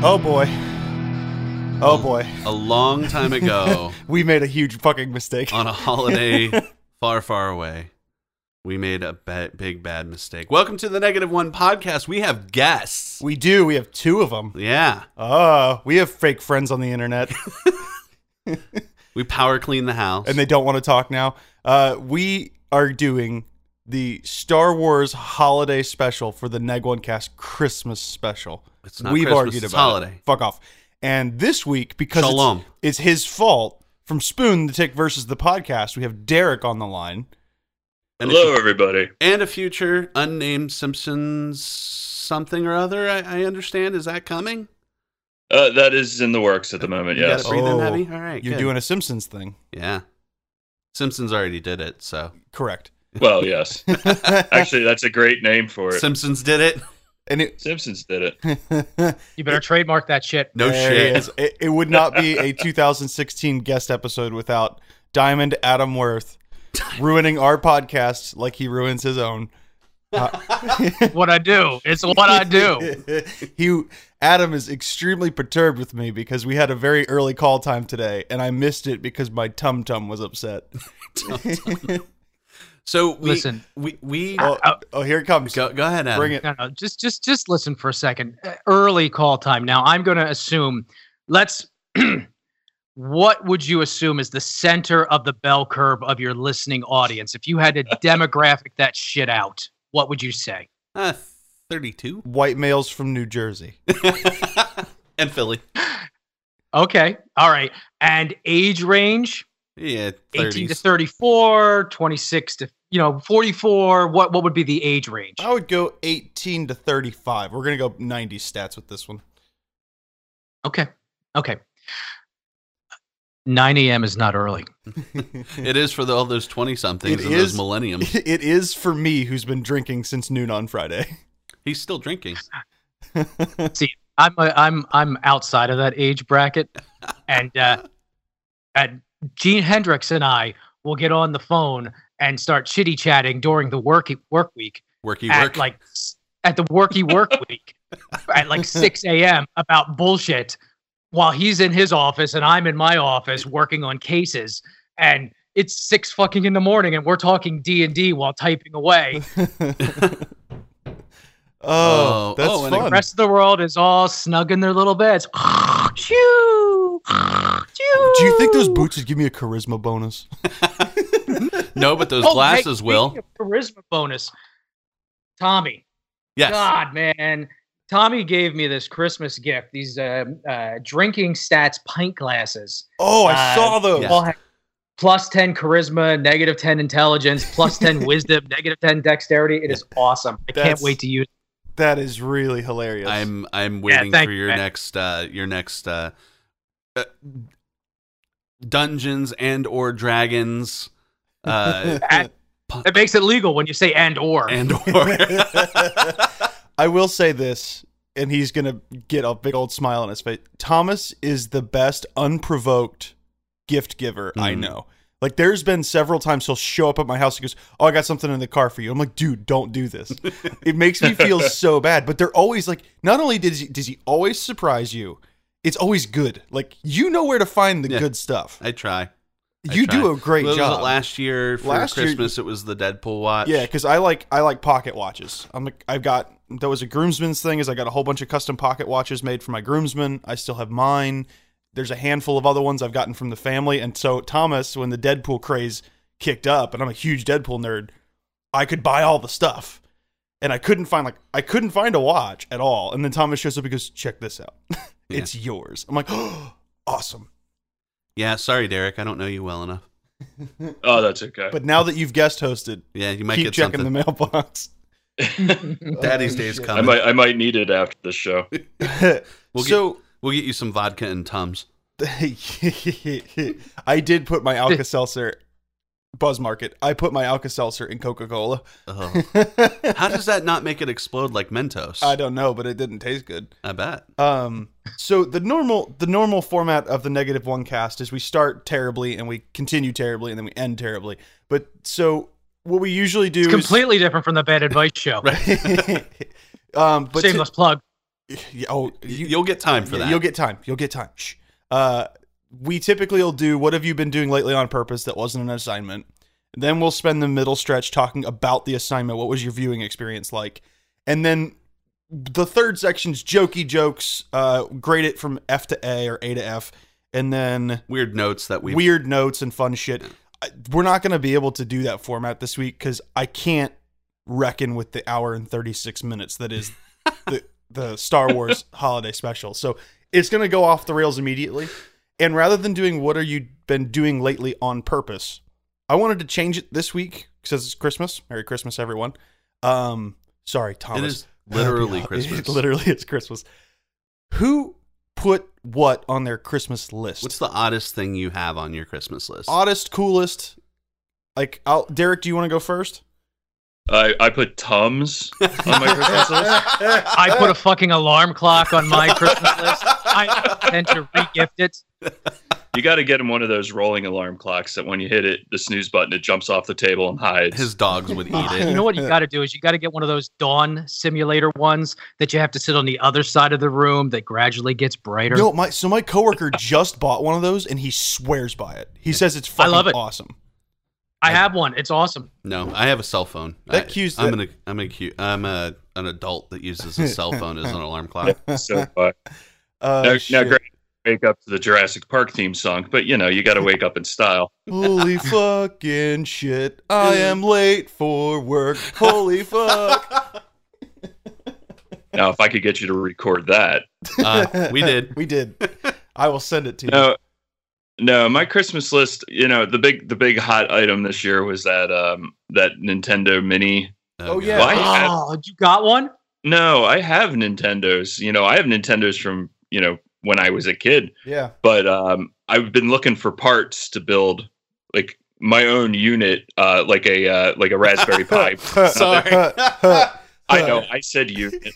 Oh boy. Oh boy. A long time ago, We made a huge fucking mistake. on a holiday far, far away, we made a big bad mistake. Welcome to the Negative One podcast. We have guests. We do. We have two of them. Yeah. We have fake friends on the internet, We power clean the house. and they don't want to talk now. We are doing the Star Wars holiday special for the Neg One Cast Christmas special. It's not We've Christmas, argued it's about holiday. it. Fuck off. And this week, because Shalom. it's his fault, from Spoon the Tick versus the podcast, we have Derek on the line. Hello, everybody. And a future unnamed Simpsons something or other, I understand. Is that coming? That is in the works at the moment, You yes. gotta breathe in Oh, heavy? All right, You're good. doing a Simpsons thing. Yeah. Simpsons already did it, so. Correct. Well, yes. Actually, that's a great name for it. Simpsons did it? And it Simpsons did it. You better trademark that shit. No There shit. he is. It would not be a 2016 guest episode without Diamond Adam Worth ruining our podcast like he ruins his own. What I do. It's what I do. Adam is extremely perturbed with me because we had a very early call time today, and I missed it because my tum tum was upset. So Listen. we Oh, here it comes. go ahead, Adam. Bring it. No, just listen for a second. Early call time. Now I'm going to assume. What would you assume is the center of the bell curve of your listening audience? If you had to demographic that shit out, what would you say? 32 White males from New Jersey. and Philly. Okay, all right. And age range? Yeah, 18 to 30s. 34, 26 to 44. What would be the age range? I would go 18 to 35. We're going to go 90 stats with this one. Okay. 9 a.m. is not early. It is for all those 20-somethings It and is- those millenniums. It is for me who's been drinking since noon on Friday. He's still drinking. See, I'm outside of that age bracket, and Gene Hendricks and I will get on the phone and start chitty chatting during the work week Worky at work. at the work week at like 6 a.m. about bullshit while he's in his office and I'm in my office working on cases, and it's 6 fucking in the morning and we're talking D&D while typing away. Oh, that's and fun. The rest of the world is all snug in their little beds. Choo! Do you think those boots would give me a charisma bonus? No, but those Oh, glasses hey, will. speaking of charisma bonus. Tommy. Yes. God, man. Tommy gave me this Christmas gift. These drinking stats pint glasses. Oh, I saw those. yeah. All have plus 10 charisma, negative 10 intelligence, plus 10 wisdom, negative 10 dexterity. It is awesome. I can't That's- wait to use it. That is really hilarious. I'm waiting thank for you, your man. next Dungeons and or Dragons It makes it legal when you say and or. and or I will say this, and he's going to get a big old smile on his face. Thomas is the best unprovoked gift giver I know. Like, there's been several times he'll show up at my house and goes, "Oh, I got something in the car for you." I'm like, "Dude, don't do this." It makes me feel so bad. But they're always like, not only does he always surprise you, it's always good. Like, you know where to find the good stuff. I try. You do a great What was job. it last year for Last year- Christmas? It was the Deadpool watch. Yeah, because I like pocket watches. That was a groomsman's thing. Is I got a whole bunch of custom pocket watches made for my groomsmen. I still have mine. There's a handful of other ones I've gotten from the family. And so Thomas, when the Deadpool craze kicked up, and I'm a huge Deadpool nerd, I could buy all the stuff, and I couldn't find a watch at all. And then Thomas shows up and goes, "Check this out, it's yours." I'm like, "Oh, awesome!" Yeah. Sorry, Derek. I don't know you well enough. Oh, that's okay. But now that you've guest hosted, Yeah, you might keep get checking something. the mailbox. Daddy's Oh, Day is shit. coming. I might need it after this show. We'll get you some vodka and Tums. I did put my Alka-Seltzer, Buzz Market, I put my Alka-Seltzer in Coca-Cola. Oh. How does that not make it explode like Mentos? I don't know, but it didn't taste good. I bet. So the normal format of the Negative One Cast is we start terribly and we continue terribly and then we end terribly. But so what we usually do It's completely different from the Bad Advice Show. but Shameless plug. You'll get time for that. You'll get time. You'll get time. Shh. We typically will do what have you been doing lately on purpose that wasn't an assignment. Then we'll spend the middle stretch talking about the assignment. What was your viewing experience like? And then the third section's jokey jokes. Grade it from F to A or A to F. And then weird notes and fun shit. We're not going to be able to do that format this week because I can't reckon with the hour and 36 minutes that is the Star Wars holiday special. So it's going to go off the rails immediately. And rather than doing what have you been doing lately on purpose, I wanted to change it this week because it's Christmas. Merry Christmas, everyone. Sorry, Thomas. It is literally Christmas. It literally is Christmas. Who put what on their Christmas list? What's the oddest thing you have on your Christmas list? Oddest, coolest. Like, Derek, do you want to go first? I put Tums on my Christmas list. I put a fucking alarm clock on my Christmas list. I intend to re-gift it. You got to get him one of those rolling alarm clocks that when you hit it, the snooze button, it jumps off the table and hides. His dogs would eat it. You know what you got to do is you got to get one of those dawn simulator ones that you have to sit on the other side of the room that gradually gets brighter. No, my coworker just bought one of those and he swears by it. He says it's fucking awesome. I have one. It's awesome. No, I have a cell phone. I'm an adult that uses a cell phone as an alarm clock. So fun. Now, great. Wake up to the Jurassic Park theme song, but you got to wake up in style. Holy fucking shit! I am late for work. Holy fuck! Now, if I could get you to record that, we did. I will send it to you. No, my Christmas list. The big hot item this year was that Nintendo Mini. Oh yeah! You got one? No, I have Nintendos. I have Nintendos from when I was a kid. Yeah. But I've been looking for parts to build like my own unit, like a Raspberry Pi. Sorry. I know. I said unit.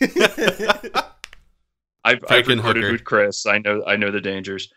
I've recorded with Chris. I know the dangers.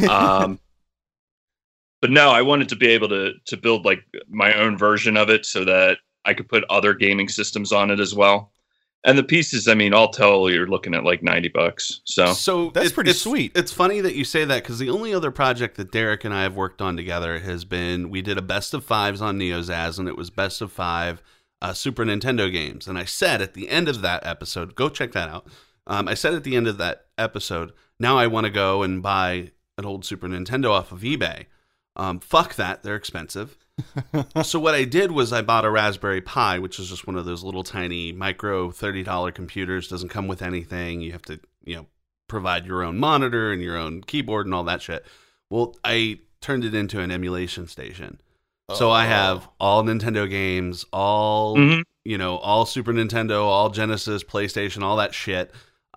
But no, I wanted to be able to build like my own version of it so that I could put other gaming systems on it as well. And the pieces, all total, you're looking at like $90. So that's pretty sweet. It's funny that you say that because the only other project that Derek and I have worked on together has been, we did a best of fives on NeoZaz, and it was best of five Super Nintendo games. And I said at the end of that episode, go check that out. I said at the end of that episode, now I want to go and buy an old Super Nintendo off of eBay. Fuck that, they're expensive. So what I did was I bought a Raspberry Pi, which is just one of those little tiny micro $30 computers. Doesn't come with anything. You have to, provide your own monitor and your own keyboard and all that shit. Well, I turned it into an emulation station. So I have all Nintendo games, all all Super Nintendo, all Genesis, PlayStation, all that shit.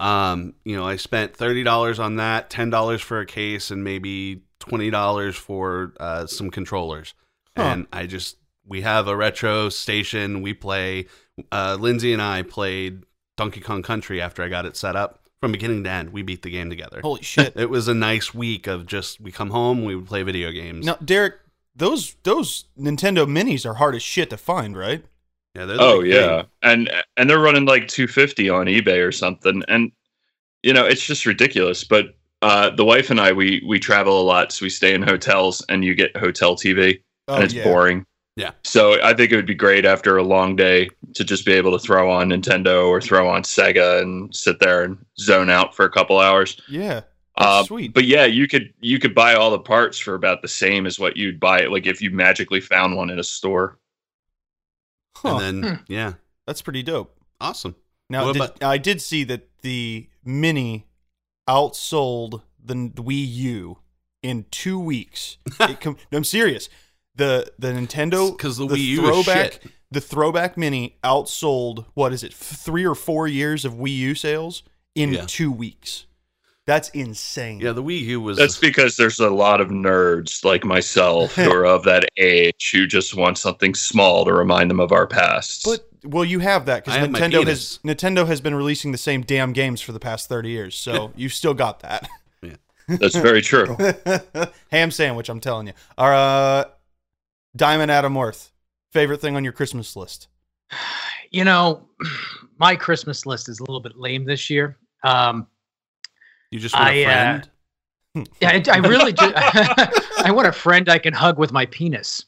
I spent $30 on that, $10 for a case, and maybe $20 for some controllers. And we have a retro station. We play, Lindsay and I played Donkey Kong Country after I got it set up. From beginning to end, we beat the game together. Holy shit. It was a nice week of we come home, we would play video games. Now, Derek, those Nintendo Minis are hard as shit to find, right? Yeah, they're and they're running like $250 on eBay or something. And, it's just ridiculous. But the wife and I, we travel a lot, so we stay in hotels, and you get hotel TV. And it's boring. Yeah. So I think it would be great after a long day to just be able to throw on Nintendo or throw on Sega and sit there and zone out for a couple hours. Yeah. That's sweet. But yeah, you could buy all the parts for about the same as what you'd buy, like if you magically found one in a store. Huh. And then, yeah. That's pretty dope. Awesome. Now, I did see that the Mini outsold the Wii U in 2 weeks. I'm serious. The Nintendo, because the Wii U is shit. The throwback Mini outsold, 3 or 4 years of Wii U sales in 2 weeks. That's insane. Yeah, the Wii U was... That's because there's a lot of nerds like myself who are of that age who just want something small to remind them of our past. But, you have that because Nintendo has been releasing the same damn games for the past 30 years, so you've still got that. Yeah, that's very true. Ham sandwich, I'm telling you. Our Diamond Adam Worth, favorite thing on your Christmas list? My Christmas list is a little bit lame this year. You just want a friend? Yeah, I really do. I want a friend I can hug with my penis.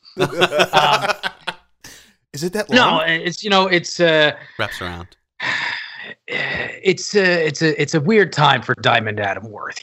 Is it that long? No, it's Wraps around. It's a weird time for Diamond Adam Worth.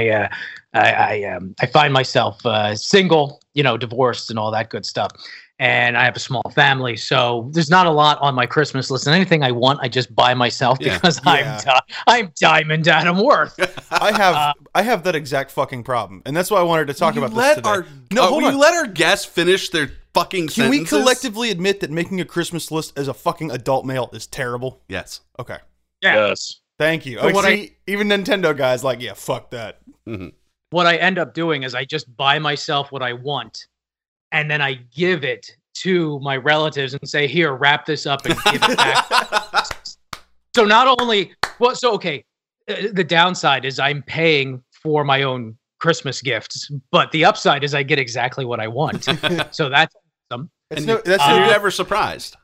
I find myself single, divorced and all that good stuff. And I have a small family, so there's not a lot on my Christmas list. And anything I want, I just buy myself because I'm Diamond Adam Worth. I have that exact fucking problem, and that's why I wanted to talk about this today. Will you let our guests finish their fucking Can sentences? we collectively admit that making a Christmas list as a fucking adult male is terrible? Yes. Okay. Yeah. Yes. Thank you. But Even Nintendo guys like, yeah, fuck that. Mm-hmm. What I end up doing is I just buy myself what I want, and then I give it to my relatives and say, "Here, wrap this up and give it back." So not only, the downside is I'm paying for my own Christmas gifts, but the upside is I get exactly what I want. So that's awesome. You're never surprised.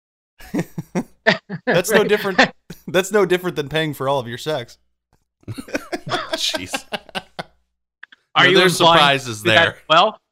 That's no different. That's no different than paying for all of your sex. Jeez. Are you there's surprises there? Well,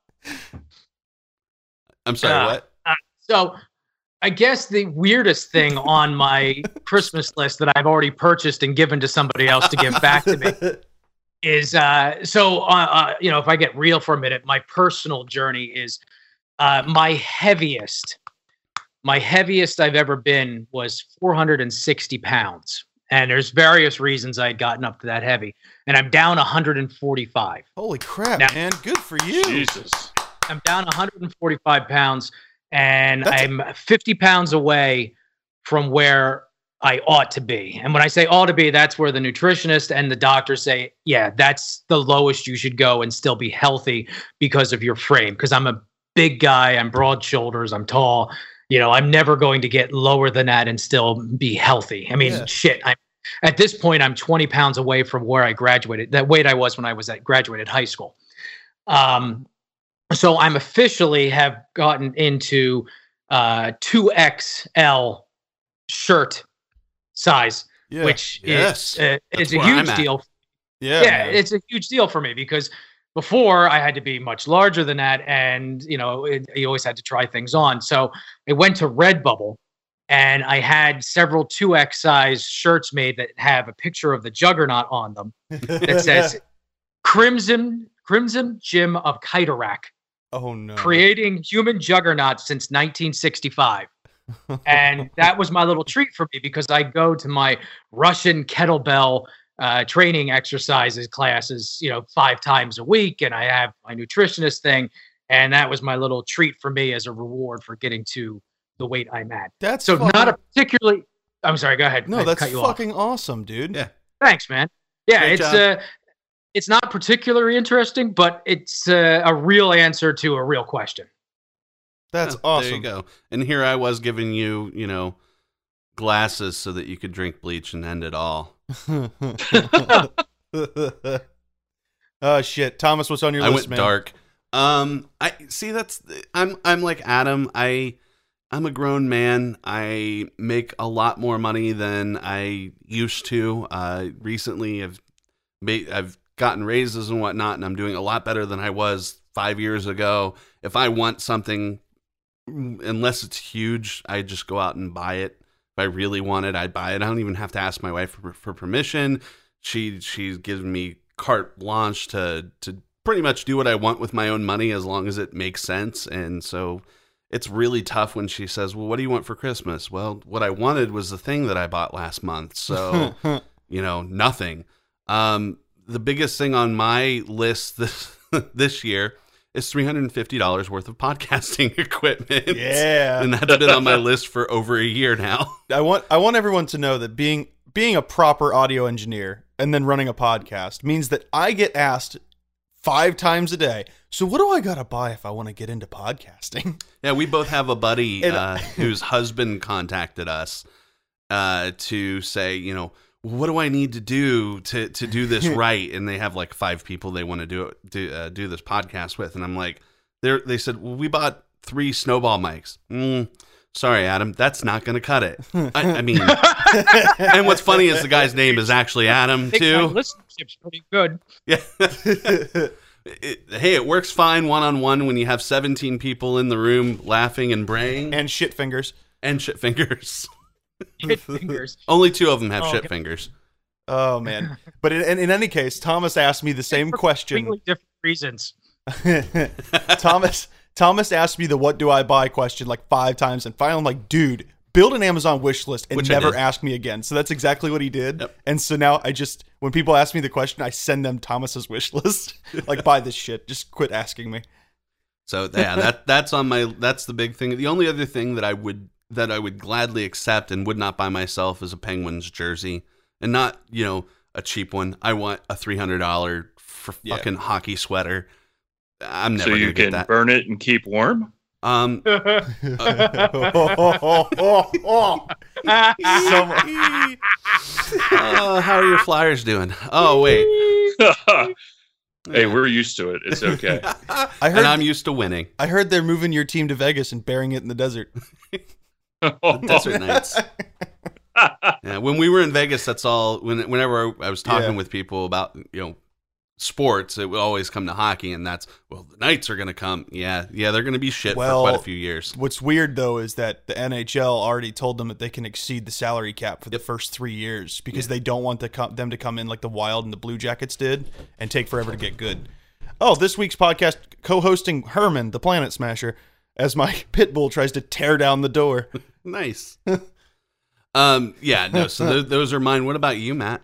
I'm sorry, what? So I guess the weirdest thing on my Christmas list that I've already purchased and given to somebody else to give back to me is if I get real for a minute, my personal journey is my heaviest I've ever been was 460 pounds. And there's various reasons I had gotten up to that heavy. And I'm down 145. Holy crap, now, man. Good for you. Jesus. I'm down 145 pounds, and I'm 50 pounds away from where I ought to be. And when I say ought to be, that's where the nutritionist and the doctor say, yeah, that's the lowest you should go and still be healthy because of your frame. Because I'm a big guy, I'm broad shoulders, I'm tall. I'm never going to get lower than that and still be healthy. I mean, shit. At this point, I'm 20 pounds away from where I graduated, that weight I was when I was graduated high school. So I'm officially have gotten into 2XL shirt size, which is a huge deal. Yeah, it's a huge deal for me because before I had to be much larger than that, and you always had to try things on. So I went to Redbubble, and I had several 2X size shirts made that have a picture of the Juggernaut on them that says Crimson Jim of Kiterack. Oh no! Creating human juggernaut since 1965. And that was my little treat for me because I go to my Russian kettlebell training exercises classes, 5 times a week, and I have my nutritionist thing, and that was my little treat for me as a reward for getting to the weight I'm at. That's so not a particularly. I'm sorry. Go ahead. No, that's fucking awesome, dude. Yeah. Thanks, man. Yeah, it's not particularly interesting, but it's a real answer to a real question. That's awesome. There you go. And here I was giving you, glasses so that you could drink bleach and end it all. Oh shit, Thomas, what's on your list, I went man? dark. I see. I'm like Adam. I'm a grown man. I make a lot more money than I used to. Recently, I've gotten raises and whatnot, and I'm doing a lot better than I was 5 years ago. If I want something, unless it's huge, I just go out and buy it. If I really want it, I buy it. I don't even have to ask my wife for permission. She gives me carte blanche to pretty much do what I want with my own money as long as it makes sense. And so it's really tough when she says, well, what do you want for Christmas? Well, what I wanted was the thing that I bought last month. So, nothing. The biggest thing on my list this year is $350 worth of podcasting equipment. Yeah. And that's been on my list for over a year now. I want everyone to know that being a proper audio engineer and then running a podcast means that I get asked 5 times a day, so what do I gotta buy if I want to get into podcasting? Yeah, we both have a buddy whose husband contacted us to say, what do I need to do to do this right? And they have like 5 people they want to do this podcast with. And I'm like, they said, well, we bought 3 snowball mics. sorry, Adam, that's not going to cut it. I mean, and what's funny is the guy's name is actually Adam, I think my too. listenership's pretty good. Yeah. Hey, it works fine one-on-one when you have 17 people in the room laughing and braying. And shit fingers. And shit fingers. Shit fingers. Only 2 of them have Oh, shit okay. fingers. Oh man! But in any case, Thomas asked me the same For question. completely different reasons. Thomas asked me the "What do I buy?" question like 5 times, and finally I'm like, "Dude, build an Amazon wish list and Which I never did. ask me again." So that's exactly what he did. Yep. And so now when people ask me the question, I send them Thomas's wish list. Like, buy this shit. Just quit asking me. So yeah, that's the big thing. The only other thing that I would gladly accept and would not buy myself is a Penguins jersey, and not, a cheap one. I want a $300 for fucking hockey sweater. I'm never So gonna you get can that. burn it and keep warm. So, How are your Flyers doing? Oh wait, Hey, we're used to it. It's okay. I heard and I'm used to winning. I heard they're moving your team to Vegas and burying it in the desert. Desert Nights. Yeah, when we were in Vegas, that's all. Whenever I was talking Yeah. with people about sports, it would always come to hockey, and that's the Knights are going to come. Yeah, they're going to be shit Well, for quite a few years. What's weird though is that the NHL already told them that they can exceed the salary cap for the first 3 years because they don't want them to come in like the Wild and the Blue Jackets did and take forever to get good. Oh, this week's podcast co-hosting Herman, the Planet Smasher, as my pit bull tries to tear down the door. Nice. Yeah, no. So those are mine. What about you, Matt?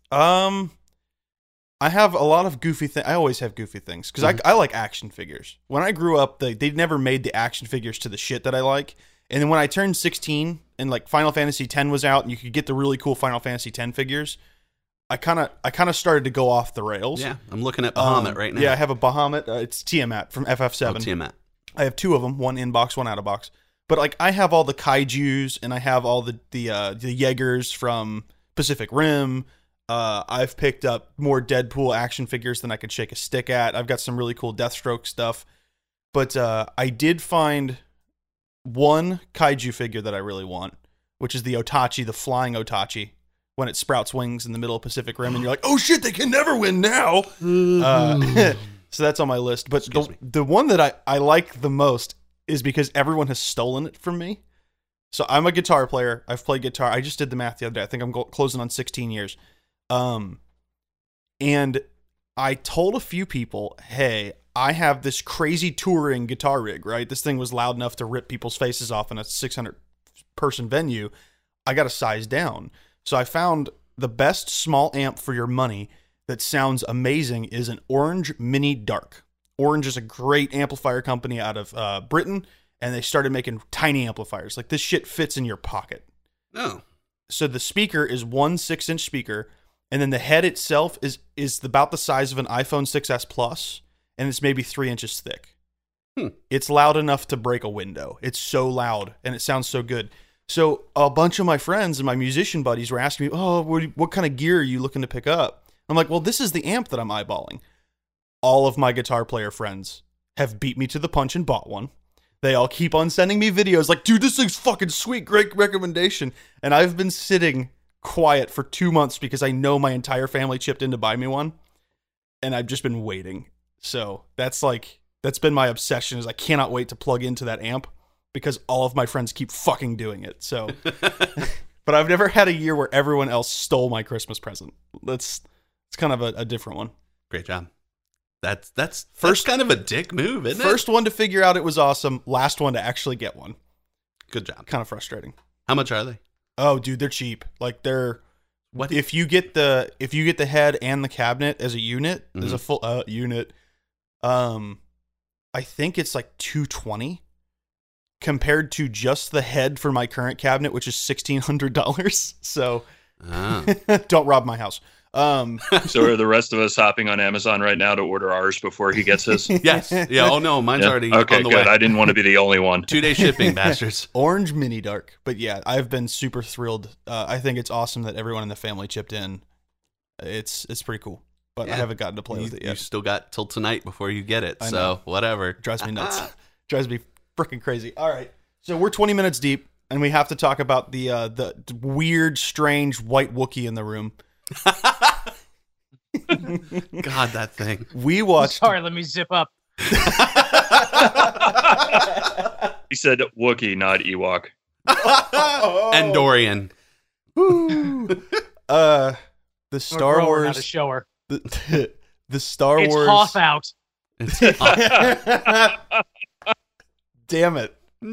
I have a lot of goofy things. I always have goofy things because I like action figures. When I grew up, they never made the action figures to the shit that I like. And then when I turned 16 and like Final Fantasy X was out and you could get the really cool Final Fantasy X figures, I kind of started to go off the rails. Yeah, I'm looking at Bahamut right now. Yeah, I have a Bahamut. It's Tiamat from FF7. Oh, Tiamat. I have 2 of them, one in box, one out of box. But like I have all the kaijus and I have all the Jaegers from Pacific Rim. I've picked up more Deadpool action figures than I could shake a stick at. I've got some really cool Deathstroke stuff. But I did find one kaiju figure that I really want, which is the Otachi, the flying Otachi, when it sprouts wings in the middle of Pacific Rim, and you're like, oh shit, they can never win now. So that's on my list. But the one that I like the most is because everyone has stolen it from me. So I'm a guitar player. I've played guitar. I just did the math the other day. I think I'm closing on 16 years. And I told a few people, hey, I have this crazy touring guitar rig, right? This thing was loud enough to rip people's faces off in a 600-person venue. I got to size down. So I found the best small amp for your money that sounds amazing is an Orange Mini Dark. Orange is a great amplifier company out of Britain, and they started making tiny amplifiers. Like, this shit fits in your pocket. Oh. So the speaker is one 6-inch speaker, and then the head itself is about the size of an iPhone 6S Plus, and it's maybe 3 inches thick. It's loud enough to break a window. It's so loud, and it sounds so good. So a bunch of my friends and my musician buddies were asking me, oh, what kind of gear are you looking to pick up? I'm like, well, this is the amp that I'm eyeballing. All of my guitar player friends have beat me to the punch and bought one. They all keep on sending me videos like, dude, this thing's fucking sweet, great recommendation. And I've been sitting quiet for 2 months because I know my entire family chipped in to buy me one. And I've just been waiting. So that's been my obsession, is I cannot wait to plug into that amp because all of my friends keep fucking doing it. So, but I've never had a year where everyone else stole my Christmas present. It's kind of a different one. Great job. That's kind of a dick move, isn't it? First one to figure out it was awesome. Last one to actually get one. Good job. Kind of frustrating. How much are they? Oh, dude, they're cheap. Like, they're What? if you get the head and the cabinet as a unit, as a full unit. I think it's like $220 compared to just the head for my current cabinet, which is $1,600. So don't rob my house. So are the rest of us hopping on Amazon right now to order ours before he gets his? Yes. Yeah. Oh no, mine's already Okay, on the good. way. I didn't want to be the only one. 2-day shipping, bastards. Orange Mini Dark. But yeah, I've been super thrilled. I think it's awesome that everyone in the family chipped in. It's pretty cool. But Yeah. I haven't gotten to play with it You yet. still got till tonight before you get it. I So know. whatever. Drives me nuts. Drives me freaking crazy. All right. So we're 20 minutes deep, and we have to talk about the weird, strange white Wookiee in the room. God, that thing. We watched. Sorry, let me zip up. He said Wookiee, not Ewok. And Dorian. Woo. The Star Grower, Wars. not a shower. The Star It's Wars. Hoth out. Damn it.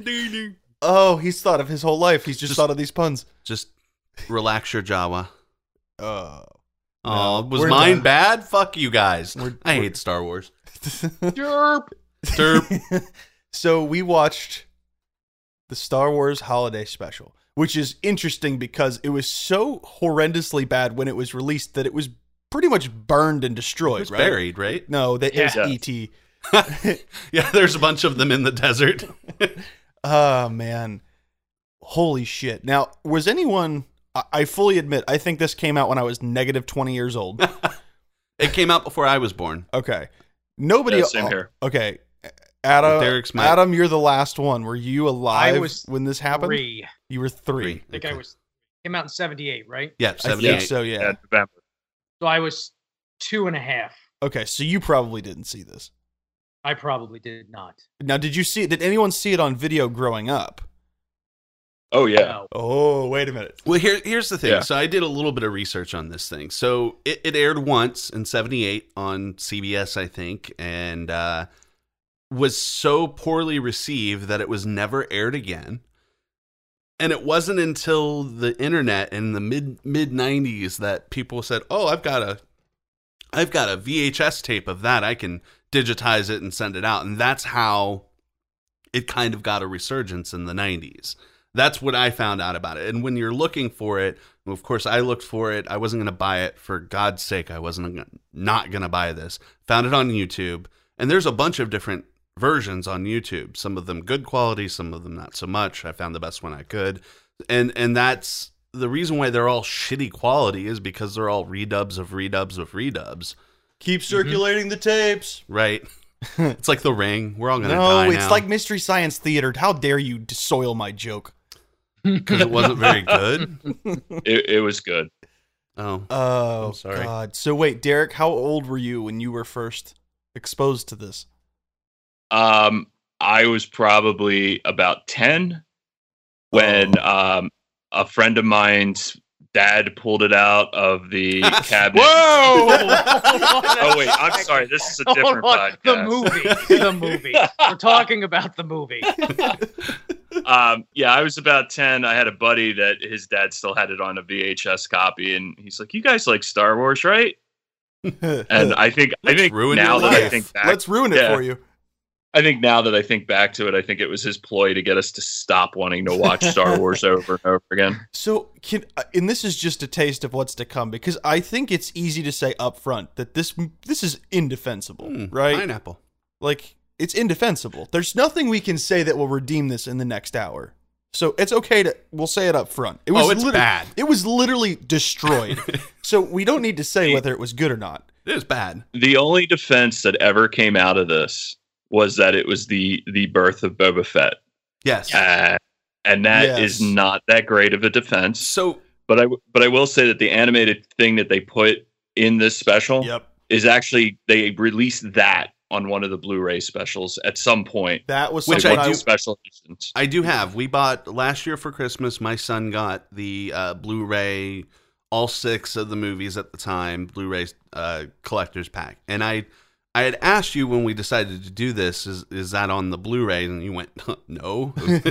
Oh, he's thought of his whole life. He's just thought of these puns. Just relax your Jawa. Oh. Oh, No, was we're mine done. bad? Fuck you guys. We're- I hate Star Wars. Derp. Derp. So we watched the Star Wars Holiday Special, which is interesting because it was so horrendously bad when it was released that it was pretty much burned and destroyed, It's right? buried, right? No, that is Yeah. E.T. Yeah, there's a bunch of them in the desert. Oh, man. Holy shit. Now, was anyone... I fully admit, I think this came out when I was negative 20 years old. It came out before I was born. Okay. Nobody... Yeah, same here. Okay. Adam, Derek's my- Adam, you're the last one. Were you alive I was when this happened? 3. You were 3. I think I was. Came out in 78, right? Yeah, I 78. think so, yeah. Yeah, November. So I was 2.5. Okay, so you probably didn't see this. I probably did not. Now, did anyone see it on video growing up? Oh yeah. No. Oh, wait a minute. Well, here's the thing. Yeah. So I did a little bit of research on this thing. So it aired once in 78 on CBS, I think, and was so poorly received that it was never aired again. And it wasn't until the internet in the mid 90s that people said, "Oh, I've got a VHS tape of that. I can digitize it and send it out." And that's how it kind of got a resurgence in the 90s. That's what I found out about it. And when you're looking for it, well, of course, I looked for it. I wasn't going to buy it. For God's sake, I wasn't not going to buy this. Found it on YouTube. And there's a bunch of different versions on YouTube. Some of them good quality, some of them not so much. I found the best one I could. And that's the reason why they're all shitty quality is because they're all redubs of redubs of redubs. Keep circulating the tapes. Right? It's like The Ring. We're all going to No, die it's now. like Mystery Science Theater. How dare you soil my joke? Because it wasn't very good. It was good. Oh. Oh, I'm sorry. God. So wait, Derek, how old were you when you were first exposed to this? I was probably about 10 when a friend of mine's dad pulled it out of the cabinet. Whoa! Oh wait, I'm sorry. This is a different Hold on. podcast. The movie. We're talking about the movie. Yeah, I was about 10. I had a buddy that his dad still had it on a VHS copy, and he's like, "You guys like Star Wars, right?" And I think ruin now your that I life. think back, Let's ruin it yeah. for you. I think now that I think back to it, I think it was his ploy to get us to stop wanting to watch Star Wars over and over again. So, and this is just a taste of what's to come, because I think it's easy to say up front that this is indefensible, right? Pineapple. Like, it's indefensible. There's nothing we can say that will redeem this in the next hour. So it's okay we'll say it up front. It was it's bad. It was literally destroyed. So we don't need to say whether it was good or not. It was bad. The only defense that ever came out of this was that it was the birth of Boba Fett. Yes. And that is Yes. not that great of a defense. So But I will say that the animated thing that they put in this special Yep. is actually they released that on one of the Blu-ray specials at some point. That was Which something I do- Special editions. I do have. We bought last year for Christmas. My son got the Blu-ray, all 6 of the movies at the time, Blu-ray collector's pack. And I had asked you when we decided to do this, is that on the Blu-ray? And you went, no.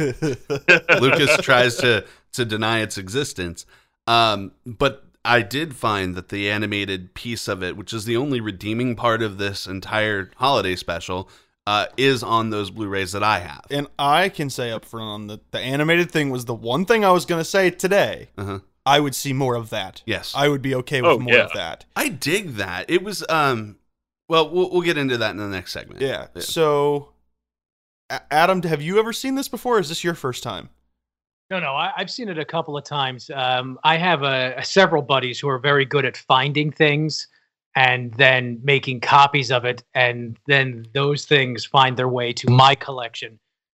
Lucas tries to deny its existence. But I did find that the animated piece of it, which is the only redeeming part of this entire holiday special, is on those Blu-rays that I have. And I can say up front on the animated thing was the one thing I was going to say today. Uh-huh. I would see more of that. Yes. I would be okay with Oh, more yeah. of that. I dig that. It was well, we'll get into that in the next segment. Yeah. So, Adam, have you ever seen this before? Or is this your first time? No, I've seen it a couple of times. I have several buddies who are very good at finding things and then making copies of it, and then those things find their way to my collection.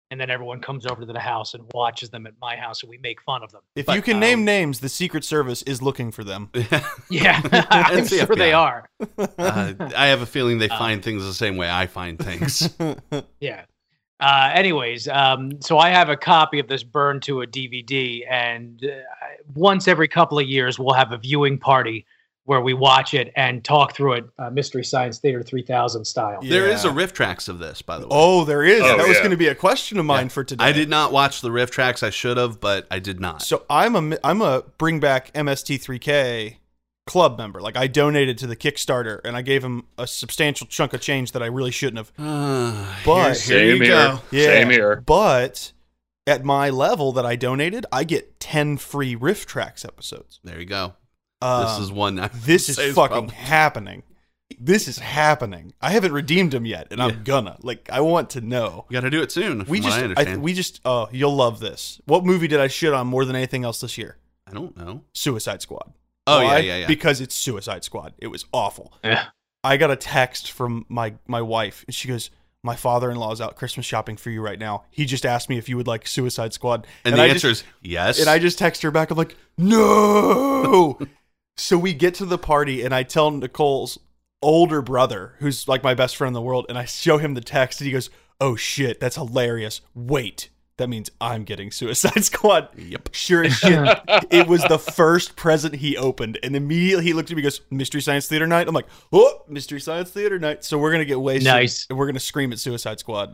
and then everyone comes over to the house and watches them at my house, and we make fun of them. If But, you can name names, the Secret Service is looking for them. Yeah, I'm It's the sure they FBI. are. I have a feeling they find things the same way I find things. Yeah. Anyways, so I have a copy of this burned to a DVD, and once every couple of years, we'll have a viewing party where we watch it and talk through it, Mystery Science Theater 3000 style. Yeah. There is a riff tracks of this, by the way. Oh, there is. Oh, that was yeah. going to be a question of mine for today. I did not watch the riff tracks. I should have, but I did not. So I'm a Bring Back MST3K club member. Like I donated to the Kickstarter, and I gave him a substantial chunk of change that I really shouldn't have. But here Same you here. go. Yeah, Same here. But at my level that I donated, I get 10 free Riff Tracks episodes. There you go. Um, This is one. This is say fucking probably- happening. This is happening. I haven't redeemed them yet, and I'm gonna. Like, I want to know. You got to do it soon. From what I understand. Oh, you'll love this. What movie did I shit on more than anything else this year? I don't know. Suicide Squad. Oh, Why? yeah. Because it's Suicide Squad. It was awful. Yeah. I got a text from my wife, and she goes, "My father-in-law's out Christmas shopping for you right now. He just asked me if you would like Suicide Squad." And the I answer just, is yes. And I just text her back. I'm like, "No." So we get to the party, and I tell Nicole's older brother, who's like my best friend in the world, and I show him the text, and he goes, "Oh shit, that's hilarious. Wait, that means I'm getting Suicide Squad." Yep. Sure as shit, it was the first present he opened, and immediately he looked at me and goes, "Mystery Science Theater Night?" I'm like, "Oh, Mystery Science Theater Night." So we're gonna get wasted, Nice. and we're gonna scream at Suicide Squad.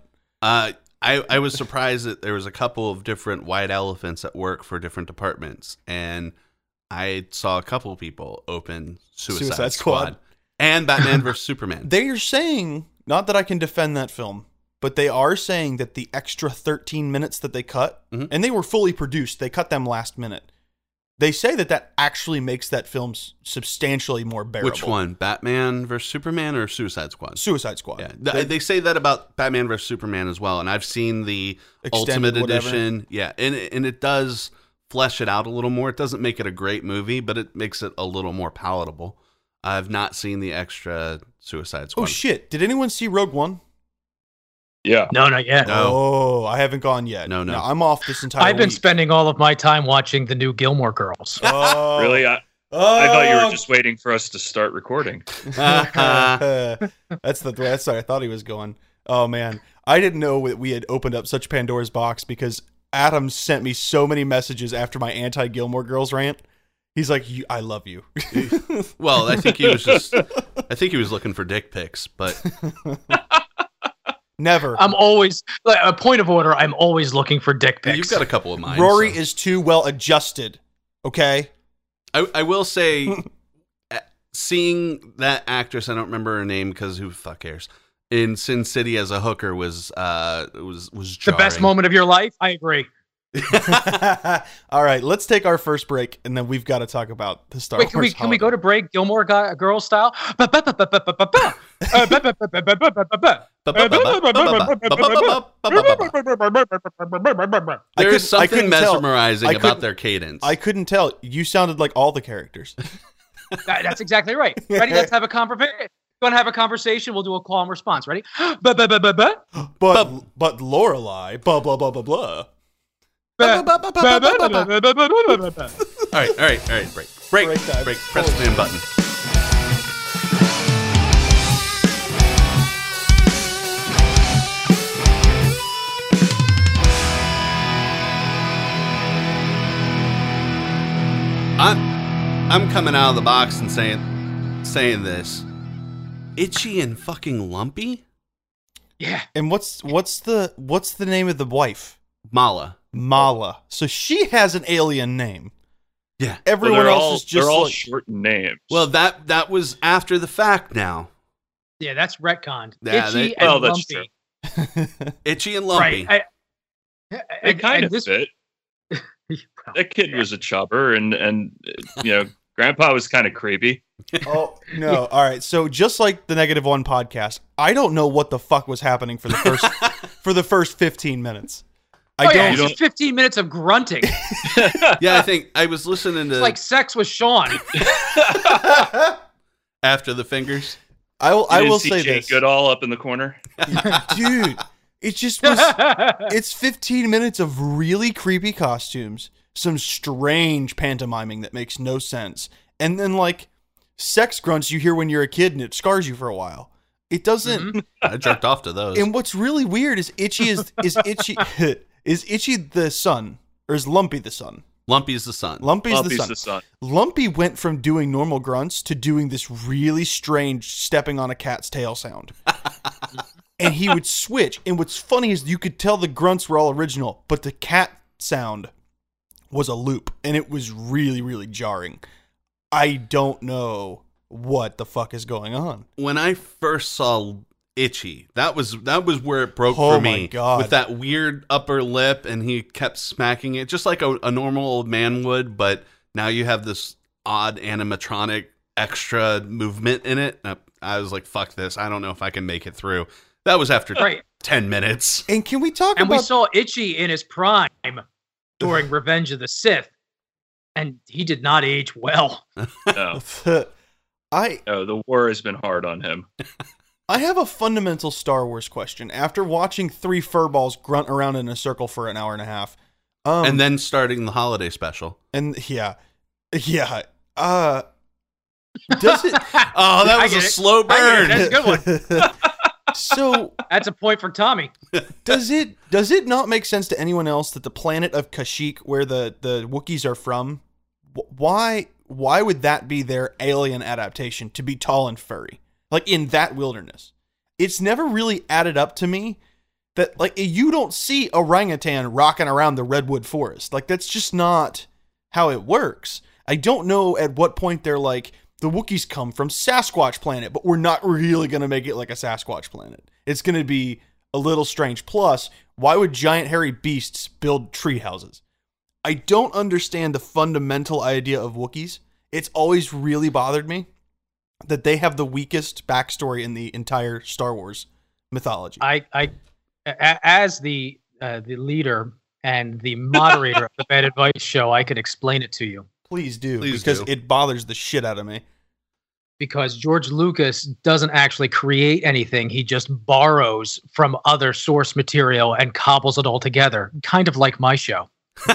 I was surprised that there was a couple of different white elephants at work for different departments, and I saw a couple of people open Suicide Squad and Batman vs Superman. They are saying, not that I can defend that film, but they are saying that the extra 13 minutes that they cut, and they were fully produced, they cut them last minute. They say that actually makes that film substantially more bearable. Which one, Batman vs Superman or Suicide Squad? Suicide Squad. Yeah, they say that about Batman vs Superman as well, and I've seen the Extended Ultimate whatever. Edition. Yeah, and it does flesh it out a little more. It doesn't make it a great movie, but it makes it a little more palatable. I've not seen the extra Suicide Squad. Oh shit! Did anyone see Rogue One? Yeah. No, not yet. No. Oh, I haven't gone yet. No. I'm off this entire I've been week. spending all of my time watching the new Gilmore Girls. Oh. Really? I thought you were just waiting for us to start recording. That's sorry, I thought he was going. Oh man, I didn't know that we had opened up such Pandora's box because Adam sent me so many messages after my anti-Gilmore Girls rant. He's like, "I love you." Well, I think he was looking for dick pics, but Never. I'm always, like, a point of order, I'm always looking for dick pics. you've got a couple of mine. Rory so. is too well adjusted. Okay. I will say, seeing that actress, I don't remember her name because who the fuck cares, in Sin City as a hooker was the jarring. best moment of your life. I agree. All right, let's take our first break, and then we've got to talk about the Star Wait, Wars. can we go to break Gilmore Girls style? There's something tell. mesmerizing I about couldn't- their cadence. I couldn't tell. You sounded like all the characters. That's exactly right. Ready? Let's have a conversation. Going to have a conversation. We'll do a call and response. Ready? But Lorelai, blah blah blah blah blah. all right. Break. Break time. Press the damn button. I'm coming out of the box and saying this. Itchy and fucking lumpy? Yeah. And what's the name of the wife? Mala. Mala. So she has an alien name. Yeah. Everyone else is just they're all like, short names. Well, that was after the fact now. Yeah, that's retconned. Yeah, Itchy well, and that's lumpy. Itchy and lumpy. Right. it kind of this, fit. That kid was a chubber, and Grandpa was kind of creepy. oh no! All right, so just like the Negative One podcast, I don't know what the fuck was happening for the first 15 minutes. I don't. It's just 15 minutes of grunting. Yeah, I think I was listening to It's like sex with Sean. After the Fingers. I will You didn't see say Jake this, Goodall up in the corner. dude. It just was. It's 15 minutes of really creepy costumes, some strange pantomiming that makes no sense, and then like sex grunts you hear when you're a kid and it scars you for a while. It doesn't. I jerked off to those. And what's really weird is Itchy is Itchy is Itchy the son or is Lumpy the son? Lumpy's the son. Lumpy's the son. Lumpy went from doing normal grunts to doing this really strange stepping on a cat's tail sound. And he would switch. And what's funny is you could tell the grunts were all original, but the cat sound was a loop. And it was really, really jarring. I don't know what the fuck is going on. When I first saw Itchy, that was where it broke for me. Oh my God. With that weird upper lip, and he kept smacking it just like a normal old man would, but now you have this odd animatronic extra movement in it. I was like, fuck this. I don't know if I can make it through. That was after 10 minutes. And can we talk about... And we saw Itchy in his prime during Revenge of the Sith, and he did not age well. No. The war has been hard on him. I have a fundamental Star Wars question. After watching 3 furballs grunt around in a circle for an hour and a half, and then starting the holiday special, and does it? Oh, that was a slow burn. That's a good one. So that's a point for Tommy. Does it not make sense to anyone else that the planet of Kashyyyk, where the Wookiees are from, why would that be their alien adaptation, to be tall and furry? Like in that wilderness. It's never really added up to me that like you don't see orangutan rocking around the redwood forest. Like that's just not how it works. I don't know at what point they're like, the Wookiees come from Sasquatch planet, but we're not really going to make it like a Sasquatch planet. It's going to be a little strange. Plus, why would giant hairy beasts build tree houses? I don't understand the fundamental idea of Wookiees. It's always really bothered me that they have the weakest backstory in the entire Star Wars mythology. As the leader and the moderator of the Bad Advice Show, I can explain it to you. Please do, because it bothers the shit out of me. Because George Lucas doesn't actually create anything. He just borrows from other source material and cobbles it all together, kind of like my show.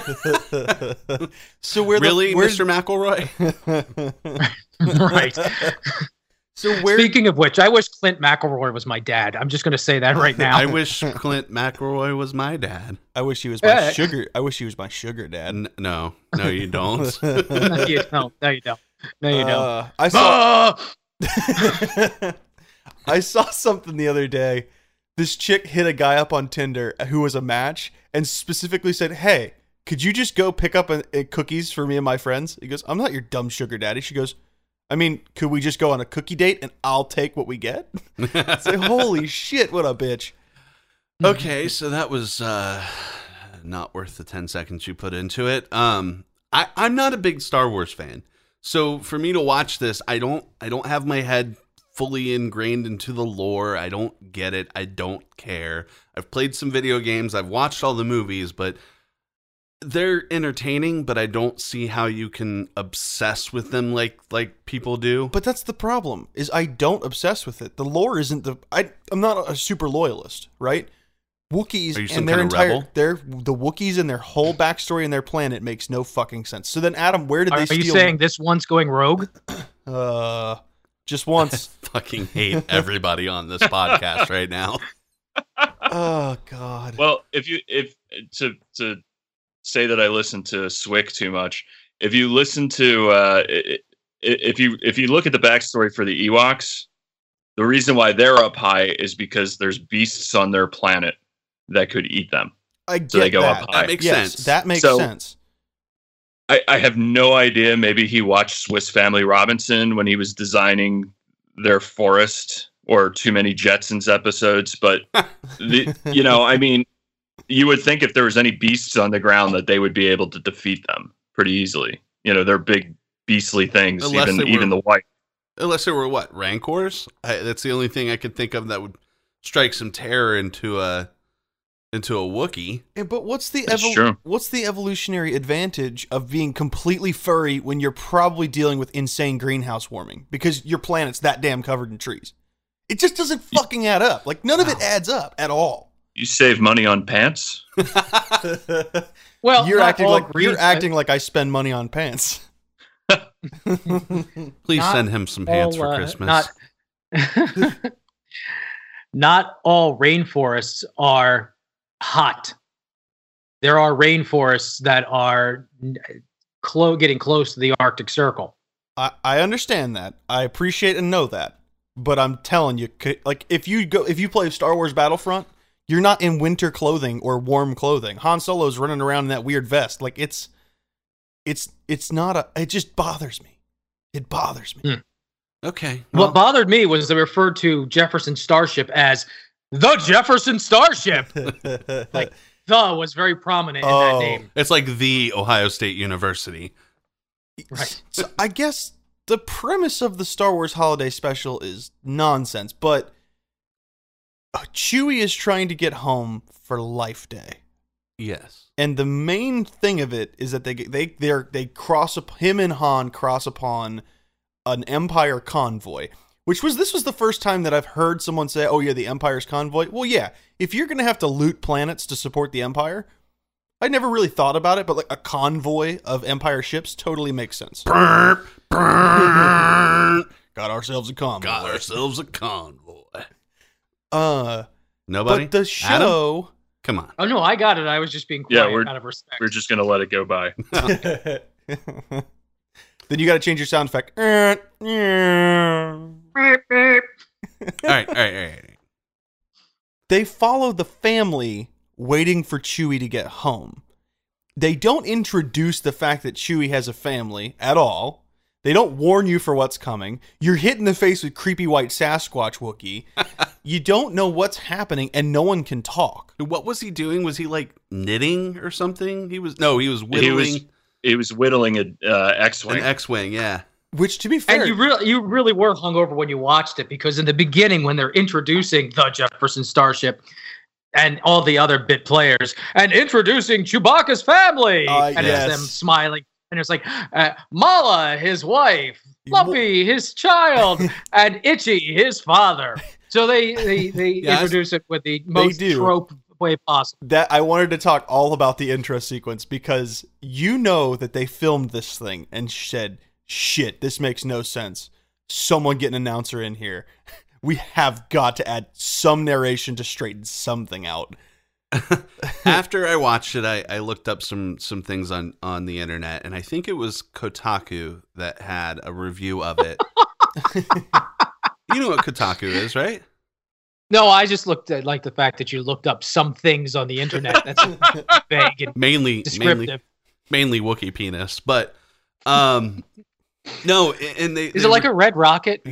So Mr. McElroy? Right. Speaking of which, I wish Clint McElroy was my dad. I'm just going to say that right now. I wish Clint McElroy was my dad. I wish he was my sugar. I wish he was my sugar dad. No, you don't. No, you don't. I saw something the other day. This chick hit a guy up on Tinder who was a match and specifically said, "Hey, could you just go pick up cookies for me and my friends?" He goes, "I'm not your dumb sugar daddy." She goes, "I mean, could we just go on a cookie date and I'll take what we get?" It's like, holy shit, what a bitch. Okay, so that was not worth the 10 seconds you put into it. I'm not a big Star Wars fan. So for me to watch this, I don't have my head fully ingrained into the lore. I don't get it. I don't care. I've played some video games. I've watched all the movies, but they're entertaining, but I don't see how you can obsess with them like people do. But that's the problem, is I don't obsess with it. The lore isn't I'm not a super loyalist, right? Wookiees and their the Wookiees and their whole backstory and their planet makes no fucking sense. So then, Adam, where did they steal? Are you saying this one's going rogue? Just once. I fucking hate everybody on this podcast right now. Oh God. Well, if to say that I listen to Swick too much, if you listen to if you look at the backstory for the Ewoks, the reason why they're up high is because there's beasts on their planet that could eat them. So they go up high. That makes sense. That makes sense. I have no idea. Maybe he watched Swiss Family Robinson when he was designing their forest, or Too Many Jetsons episodes. But I mean, you would think if there was any beasts on the ground that they would be able to defeat them pretty easily. They're big beastly things, even the white. Unless there were Rancors? That's the only thing I could think of that would strike some terror into a Wookiee. But what's the evolutionary advantage of being completely furry when you're probably dealing with insane greenhouse warming because your planet's that damn covered in trees? It just doesn't fucking add up. Like none of it adds up at all. You save money on pants. Well, you're not acting all like green- you're acting like I spend money on pants. Please Not send him some pants all, for Christmas. Not all rainforests are hot. There are rainforests that are getting close to the Arctic Circle. I understand that. I appreciate and know that. But I'm telling you, like if you play Star Wars Battlefront, you're not in winter clothing or warm clothing. Han Solo's running around in that weird vest. Like it's not it just bothers me. It bothers me. Okay. What bothered me was they referred to Jefferson Starship as the Jefferson Starship. Like the was very prominent in that name. It's like the Ohio State University. Right. So I guess the premise of the Star Wars Holiday Special is nonsense, but Chewie is trying to get home for Life Day. Yes. And the main thing of it is that him and Han cross upon an Empire convoy, this was the first time that I've heard someone say, "Oh yeah, the Empire's convoy." Well, yeah, if you're gonna have to loot planets to support the Empire, I never really thought about it, but like a convoy of Empire ships totally makes sense. Got ourselves a convoy. Nobody. But the show. Adam? Come on. Oh no, I got it. I was just being quiet out of respect. We're just gonna let it go by. Then you got to change your sound effect. All right. They follow the family waiting for Chewie to get home. They don't introduce the fact that Chewie has a family at all. They don't warn you for what's coming. You're hit in the face with creepy white Sasquatch Wookiee. You don't know what's happening, and no one can talk. What was he doing? Was he like knitting or something? He was whittling. He was whittling an X-wing. An X-wing, yeah. Which, to be fair, And you really were hungover when you watched it, because in the beginning, when they're introducing the Jefferson Starship and all the other bit players, and introducing Chewbacca's family, and yes. it's them smiling, and it's like Mala, his wife, Lumpy, his child, and Itchy, his father. So they introduce it with the most trope way possible. That I wanted to talk all about the intro sequence, because you know that they filmed this thing and said, "Shit, this makes no sense. Someone get an announcer in here. We have got to add some narration to straighten something out." After I watched it, I looked up some things on the internet, and I think it was Kotaku that had a review of it. You know what Kotaku is, right? No, I just looked at like the fact that you looked up some things on the internet. That's vague and mainly descriptive. Mainly Wookiee penis, but no, and they Is it like a red rocket?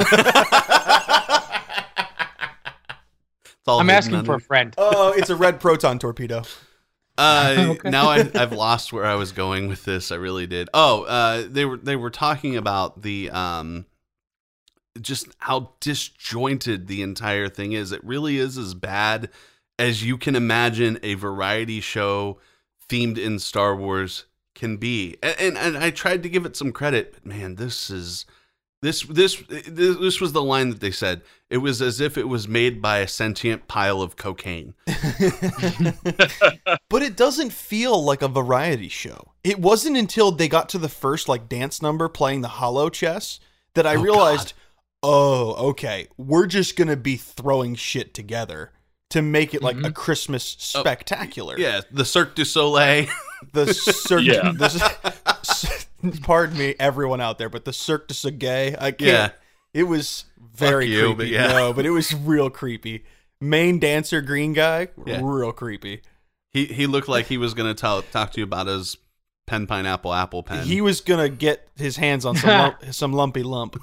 I'm asking for a friend. Oh, it's a red proton torpedo. Okay. Now I've lost where I was going with this. I really did. Oh, they were talking about the just how disjointed the entire thing is. It really is as bad as you can imagine a variety show themed in Star Wars can be. And I tried to give it some credit, but man, this was the line that they said. It was as if it was made by a sentient pile of cocaine. But it doesn't feel like a variety show. It wasn't until they got to the first like dance number playing the hollow chess that I realized, oh, okay, we're just going to be throwing shit together to make it like a Christmas spectacular. Yeah, the Cirque du Soleil. The Cirque pardon me, everyone out there, but the Cirque du Soleil, I can't. Yeah. It was very creepy. But yeah. No, but it was real creepy. Main dancer, green guy, real creepy. He looked like he was going to talk to you about his pen, pineapple, apple pen. He was going to get his hands on some lumpy lump.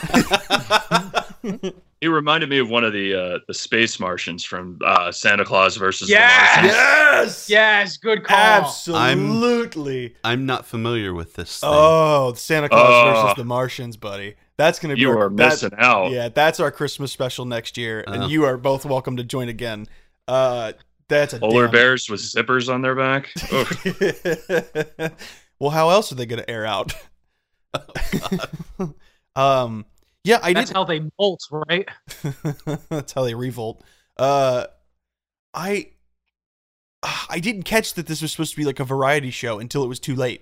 He reminded me of one of the space Martians from Santa Claus versus the Martians. Yes, good call. Absolutely. I'm not familiar with this thing. Oh, Santa Claus versus the Martians, buddy. That's going to be you are missing out. Yeah, that's our Christmas special next year, and you are both welcome to join again. That's a polar bears with zippers on their back. Well, how else are they going to air out? Yeah, That's how they molt, right? That's how they revolt. I I didn't catch that this was supposed to be like a variety show until it was too late.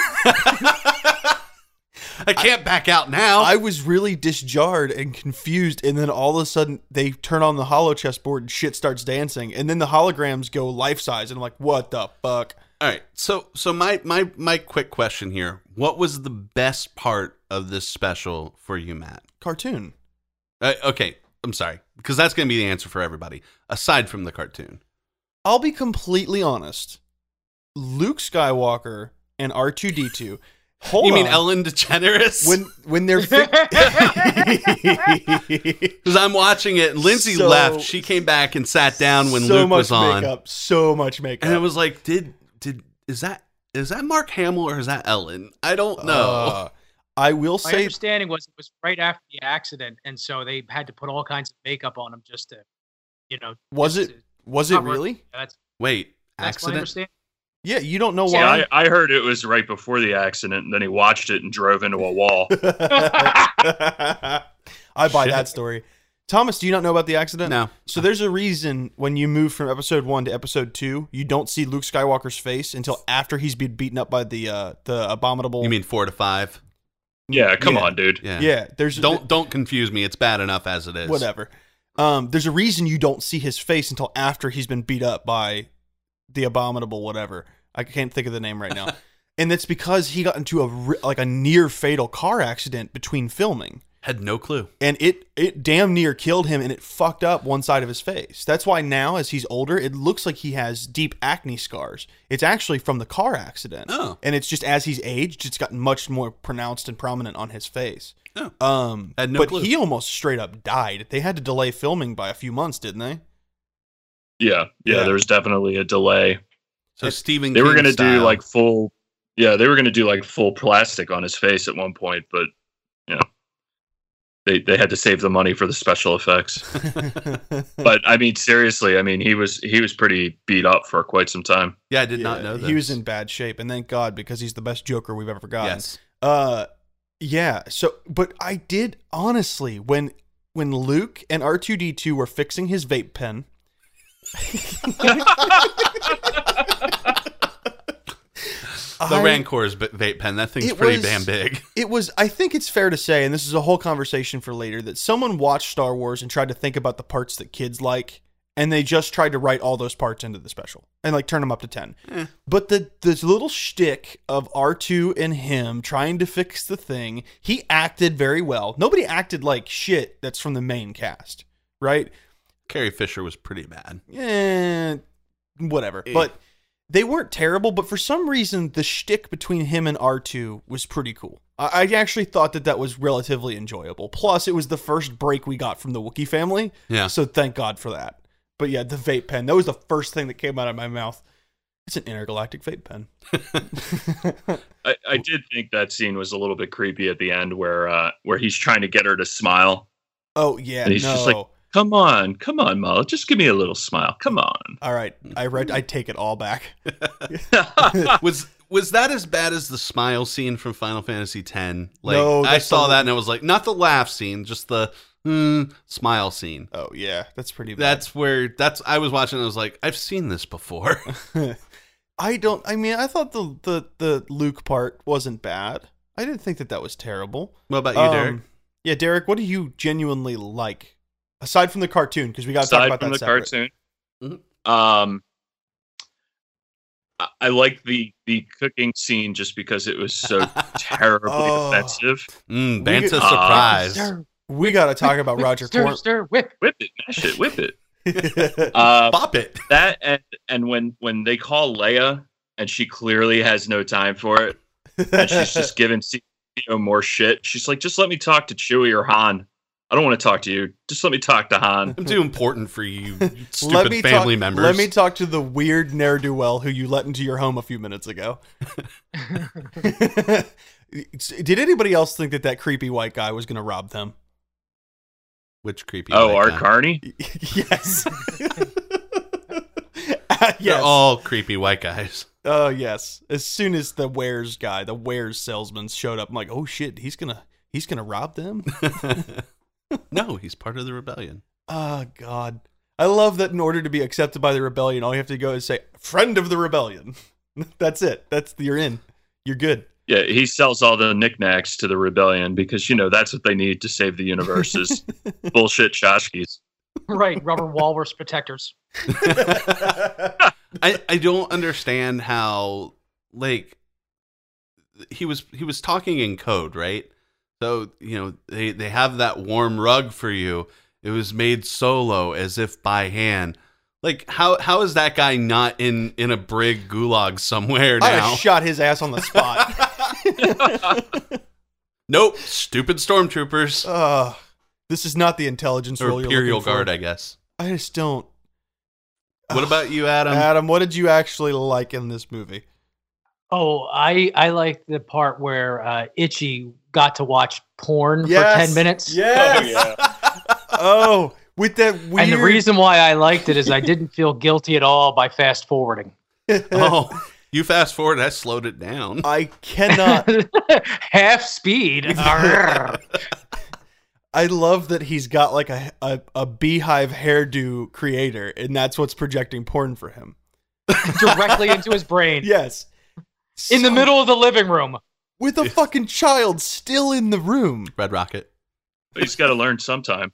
I can't back out now. I was really disjarred and confused, and then all of a sudden they turn on the holo chessboard and shit starts dancing, and then the holograms go life size, and I'm like, what the fuck? All right, so my quick question here: what was the best part of this special for you, Matt? Cartoon. Okay, I'm sorry, because that's going to be the answer for everybody. Aside from the cartoon, I'll be completely honest. Luke Skywalker and R2-D2. Hold you on. mean Ellen DeGeneres? When they're because I'm watching it, and Lindsay left. She came back and sat down when Luke was on. So much makeup, and it was like, is that Mark Hamill or is that Ellen? I don't know. I will My say, understanding was it was right after the accident, and so they had to put all kinds of makeup on him just to, was it really? Wait, That's my accident? understanding. Yeah, you don't know Yeah, why. I heard it was right before the accident, and then he watched it and drove into a wall. I buy Shit. that story. Thomas, do you not know about the accident? No. So there's a reason when you move from episode 1 to episode 2, you don't see Luke Skywalker's face until after he's been beaten up by the abominable. You mean 4 to 5? Yeah, come on, dude. Yeah, there's Don't confuse me. It's bad enough as it is. whatever. There's a reason you don't see his face until after he's been beat up by the abominable whatever. I can't think of the name right now. And that's because he got into a near fatal car accident between filming. Had no clue. And it damn near killed him, and it fucked up one side of his face. That's why now, as he's older, it looks like he has deep acne scars. It's actually from the car accident. Oh. And it's just as he's aged, it's gotten much more pronounced and prominent on his face. Oh. Had no but clue. he almost straight up died. They had to delay filming by a few months, didn't they? Yeah, there was definitely a delay. So Stephen They were King going to do style. like full, they were going to do like full plastic on his face at one point, but they had to save the money for the special effects. But I mean, seriously, I mean, he was pretty beat up for quite some time. Yeah, I did not know that. He was in bad shape, and thank God, because he's the best Joker we've ever gotten. Yes. Yeah. So, but I did honestly when Luke and R2-D2 were fixing his vape pen. The Rancor's vape pen. That thing's pretty damn big. It was, I think it's fair to say, and this is a whole conversation for later, that someone watched Star Wars and tried to think about the parts that kids like, and they just tried to write all those parts into the special and like turn them up to 10. But this little shtick of R2 and him trying to fix the thing, he acted very well. Nobody acted like shit that's from the main cast, right? Carrie Fisher was pretty bad. Whatever. But they weren't terrible, but for some reason, the shtick between him and R2 was pretty cool. I actually thought that was relatively enjoyable. Plus, it was the first break we got from the Wookiee family. Yeah. So thank God for that. But yeah, the vape pen, that was the first thing that came out of my mouth. It's an intergalactic vape pen. I did think that scene was a little bit creepy at the end where he's trying to get her to smile. Oh, yeah, And he's just like, come on, Molly, just give me a little smile. Come on. All right, I take it all back. Was that as bad as the smile scene from Final Fantasy X? Like, No, I saw that and I was like, not the laugh scene, just the smile scene. Oh yeah, that's pretty bad. I was watching and I was like, I've seen this before. I thought the Luke part wasn't bad. I didn't think that was terrible. What about you, Derek? Yeah, Derek, what do you genuinely like aside from the cartoon? Because we got to talk about that separate. Cartoon. Mm-hmm. I like the cooking scene just because it was so terribly offensive. Bantha surprise. We got to talk about Roger Corman. Stir, whip. Whip it, mash it, whip it. Bop it. That and when they call Leia and she clearly has no time for it, and she's just giving C-3PO more shit. She's like, just let me talk to Chewie or Han. I don't want to talk to you. Just let me talk to Han. I'm too important for you stupid family members. Let me talk to the weird ne'er-do-well who you let into your home a few minutes ago. Did anybody else think that creepy white guy was going to rob them? Which creepy Art guy? Carney? Yes. They're Yes. all creepy white guys. Oh, yes. As soon as the Wares guy, the Wares salesman showed up, I'm like, oh shit, he's gonna rob them? No, he's part of the rebellion. Oh, God. I love that in order to be accepted by the rebellion, all you have to go is say, friend of the rebellion. That's it. You're in. You're good. Yeah, he sells all the knickknacks to the rebellion because, that's what they need to save the universe is bullshit tchotchkes. Right, rubber walrus protectors. I don't understand how, like, he was talking in code, right? So, they have that warm rug for you. It was made solo as if by hand. Like, how is that guy not in a brig gulag somewhere now? I shot his ass on the spot. Nope, stupid stormtroopers. This is not the intelligence Or role you're Imperial looking for. Guard, I guess. I just don't. What about you, Adam? Adam, what did you actually like in this movie? Oh, I like the part where Itchy got to watch porn for 10 minutes. Yes. Oh, with that weird... And the reason why I liked it is I didn't feel guilty at all by fast forwarding. Oh, you fast forward, that slowed it down. I cannot... Half speed. I love that he's got like a beehive hairdo creator, and that's what's projecting porn for him. Directly into his brain. Yes. In the middle of the living room. With a fucking child still in the room. Red Rocket. He's got to learn sometime.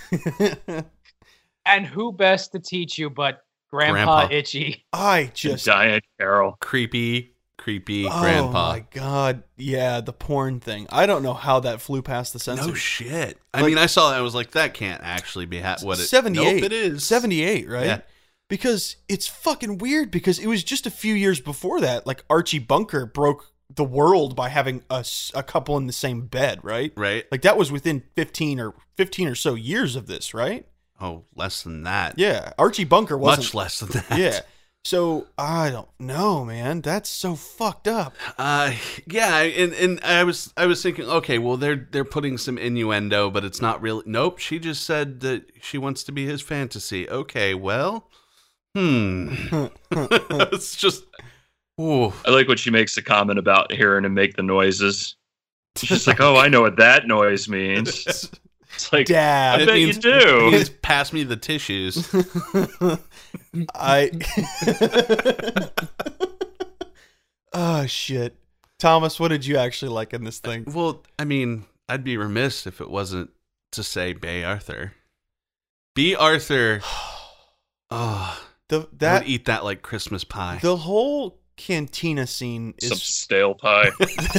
And who best to teach you but Grandpa Itchy? I just... Diane Carroll. Creepy Oh Grandpa. my God. Yeah, the porn thing. I don't know how that flew past the censors. No shit. I mean, I saw that. I was like, that can't actually be what it... 78. Nope, it is. 78, right? Yeah. Because it's fucking weird because it was just a few years before that. Like Archie Bunker broke the world by having a couple in the same bed, right? Right. Like that was within 15 or so years of this, right? Oh, less than that. Yeah. Archie Bunker wasn't... Much less than that. Yeah. So, I don't know, man. That's so fucked up. Yeah, and I was thinking, okay, well they're putting some innuendo, but it's not really. Nope, she just said that she wants to be his fantasy. Okay, well, it's just. Ooh. I like when she makes the comment about hearing him make the noises. She's like, "Oh, I know what that noise means." It's like, Dad. I bet you do. It means pass me the tissues. Oh shit, Thomas, what did you actually like in this thing? Well, I mean, I'd be remiss if it wasn't to say Bea Arthur. Bea Arthur. Oh, I would eat that like Christmas pie. The whole cantina scene is Some stale pie.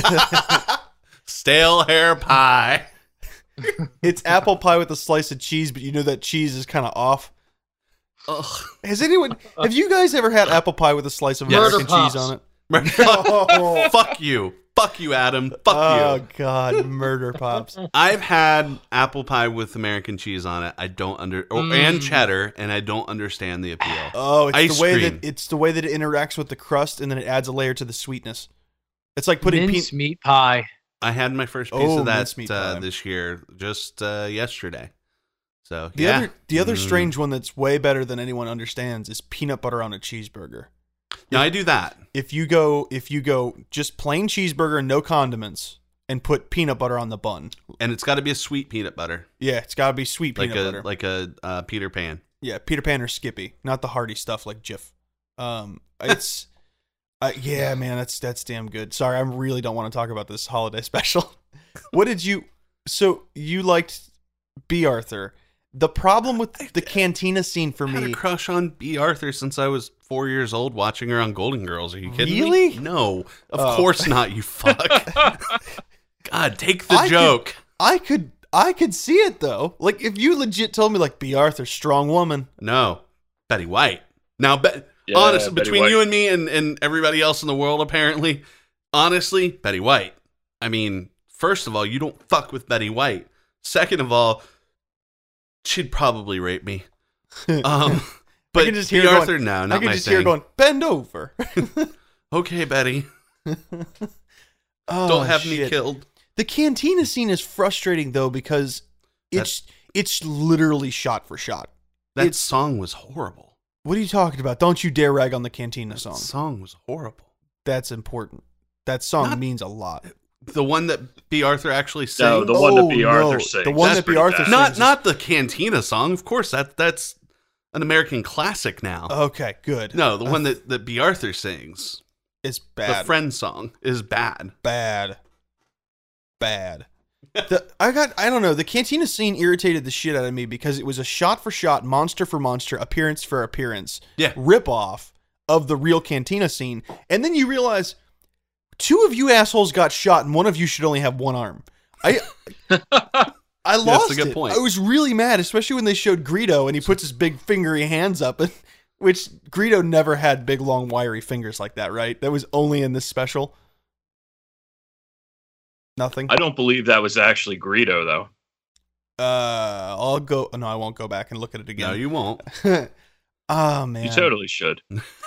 Stale hair pie. It's apple pie with a slice of cheese, but you know that cheese is kind of off. Ugh. Have you guys ever had apple pie with a slice of American cheese on it? Oh. Fuck you, Adam. Fuck you. Oh God, murder pops. I've had apple pie with American cheese on it. I don't and cheddar, and I don't understand the appeal. Oh, it's the way that it interacts with the crust, and then it adds a layer to the sweetness. It's like putting mincemeat pie. I had my first piece of that this year, just yesterday. So the other strange one that's way better than anyone understands is peanut butter on a cheeseburger. Yeah, I do that. If you go just plain cheeseburger, no condiments, and put peanut butter on the bun, and it's got to be a sweet peanut butter. Yeah, it's got to be sweet peanut butter, like a Peter Pan. Yeah, Peter Pan or Skippy, not the hearty stuff like Jif. It's. Yeah, man, that's damn good. Sorry, I really don't want to talk about this holiday special. What did you... So, you liked Bea Arthur. The problem with the cantina scene for me... I had a crush on Bea Arthur since I was 4 years old watching her on Golden Girls. Are you kidding me? Really? No, of course not, you fuck. God, take the joke. I could see it, though. Like, if you legit told me, like, Bea Arthur, strong woman. No, Betty White. Now, Yeah, honestly, Betty between White. you and me and everybody else in the world, apparently, honestly, Betty White. I mean, first of all, you don't fuck with Betty White. Second of all, she'd probably rape me. But I can just hear Bea her Arthur, going, no, not I can my just thing. hear her going, bend over. Okay, Betty, Oh, don't have shit. me killed. The cantina scene is frustrating, though, because it's literally shot for shot. That song was horrible. What are you talking about? Don't you dare rag on the cantina song. That song was horrible. That's important. That song means a lot. The one that Bea Arthur actually No, sang? the one that Bea Arthur sings. The one That's that Bea pretty Arthur bad. sings. Not the cantina song. Of course, that's an American classic now. Okay, good. No, the one that B. Arthur sings. It's The bad. Friend song is bad. Bad. I don't know. The cantina scene irritated the shit out of me because it was a shot for shot, monster for monster, appearance for appearance ripoff of the real cantina scene. And then you realize 2 of you assholes got shot and one of you should only have one arm. I lost That's a good point. I was really mad, especially when they showed Greedo and he puts his big fingery hands up, which Greedo never had big, long, wiry fingers like that, right? That was only in this special. Nothing. I don't believe that was actually Greedo, though. I'll go. No, I won't go back and look at it again. No, you won't. Oh man, You totally should.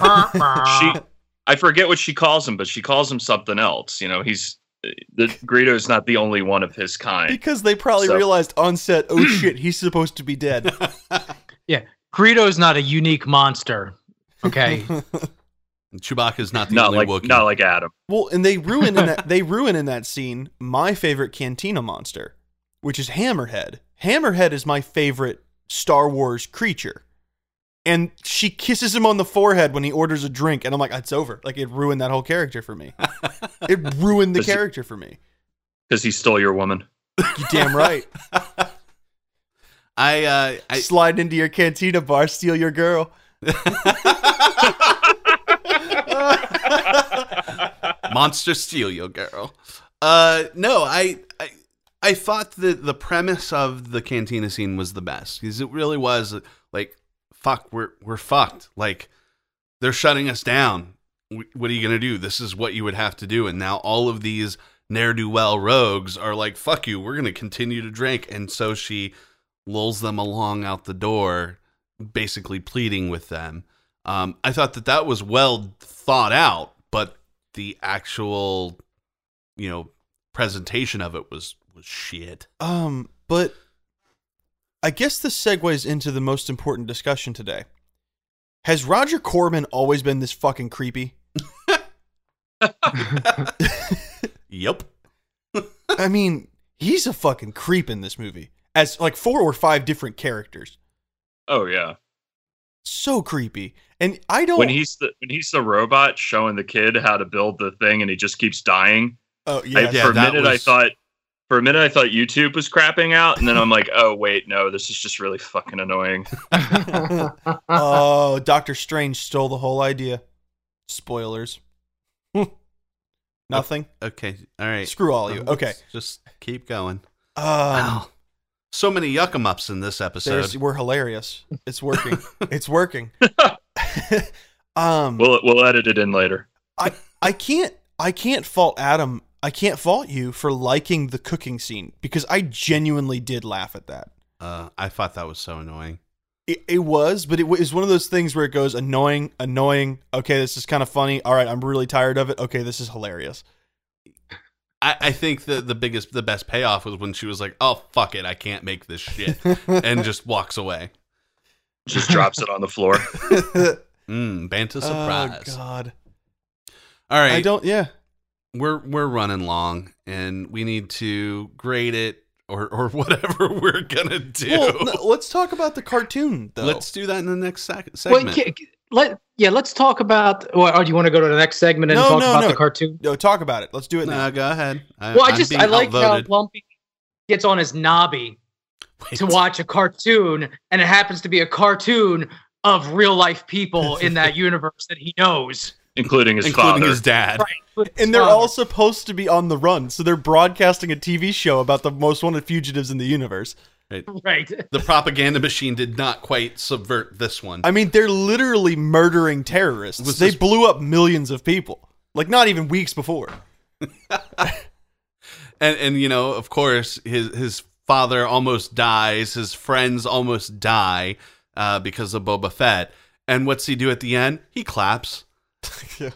I forget what she calls him, but she calls him something else. You know, Greedo's not the only one of his kind. Because they probably realized on set, oh shit, he's supposed to be dead. Yeah, Greedo's not a unique monster. Okay. Chewbacca's not the only Wookiee. Not like Adam. Well, and they ruin in that scene my favorite cantina monster, which is Hammerhead. Hammerhead is my favorite Star Wars creature. And she kisses him on the forehead when he orders a drink, and I'm like, it's over. Like, it ruined that whole character for me. It ruined the character for me. Because he stole your woman. You damn right. I slide into your cantina bar, steal your girl. Monster steal your girl. No, I thought that the premise of the cantina scene was the best because it really was like, fuck, we're fucked. Like, they're shutting us down. What are you gonna do? This is what you would have to do. And now all of these ne'er-do-well rogues are like, fuck you, we're gonna continue to drink. And so she lulls them along out the door, basically pleading with them. I thought that was well thought out, but the actual, presentation of it was shit. But I guess this segues into the most important discussion today. Has Roger Corman always been this fucking creepy? Yep. I mean, he's a fucking creep in this movie. As like 4 or 5 different characters. Oh yeah. So creepy. And I don't when he's the robot showing the kid how to build the thing and he just keeps dying. Oh yeah. For a minute I thought YouTube was crapping out, and then I'm like, oh wait, no, this is just really fucking annoying. Oh, Doctor Strange stole the whole idea. Spoilers. Nothing. Okay. All right. Screw all of you. Okay. Just keep going. Wow. So many yuck-em-ups in this episode. We're hilarious. It's working. It's working. We'll edit it in later. I can't fault Adam. I can't fault you for liking the cooking scene because I genuinely did laugh at that. I thought that was so annoying. It was, but it was one of those things where it goes annoying. Okay, this is kind of funny. All right, I'm really tired of it. Okay, this is hilarious. I think the best payoff was when she was like, "Oh fuck it, I can't make this shit," and just walks away. Just drops it on the floor. Banta surprise. Oh God. All right. Yeah. We're running long, and we need to grade it or whatever we're gonna do. Well, no, let's talk about the cartoon, though. Let's do that in the next segment. Let's talk about. Or do you want to go to the next segment and talk about the cartoon? No, talk about it. Let's do it now. Go ahead. I like how Lumpy gets on his knobby to watch a cartoon, and it happens to be a cartoon of real life people in that universe that he knows. Including his dad. Right. And they're all supposed to be on the run, so they're broadcasting a TV show about the most wanted fugitives in the universe. Right. The propaganda machine did not quite subvert this one. I mean, they're literally murdering terrorists. They blew up millions of people. Like, not even weeks before. and of course, his father almost dies. His friends almost die because of Boba Fett. And what's he do at the end? He claps. Yay!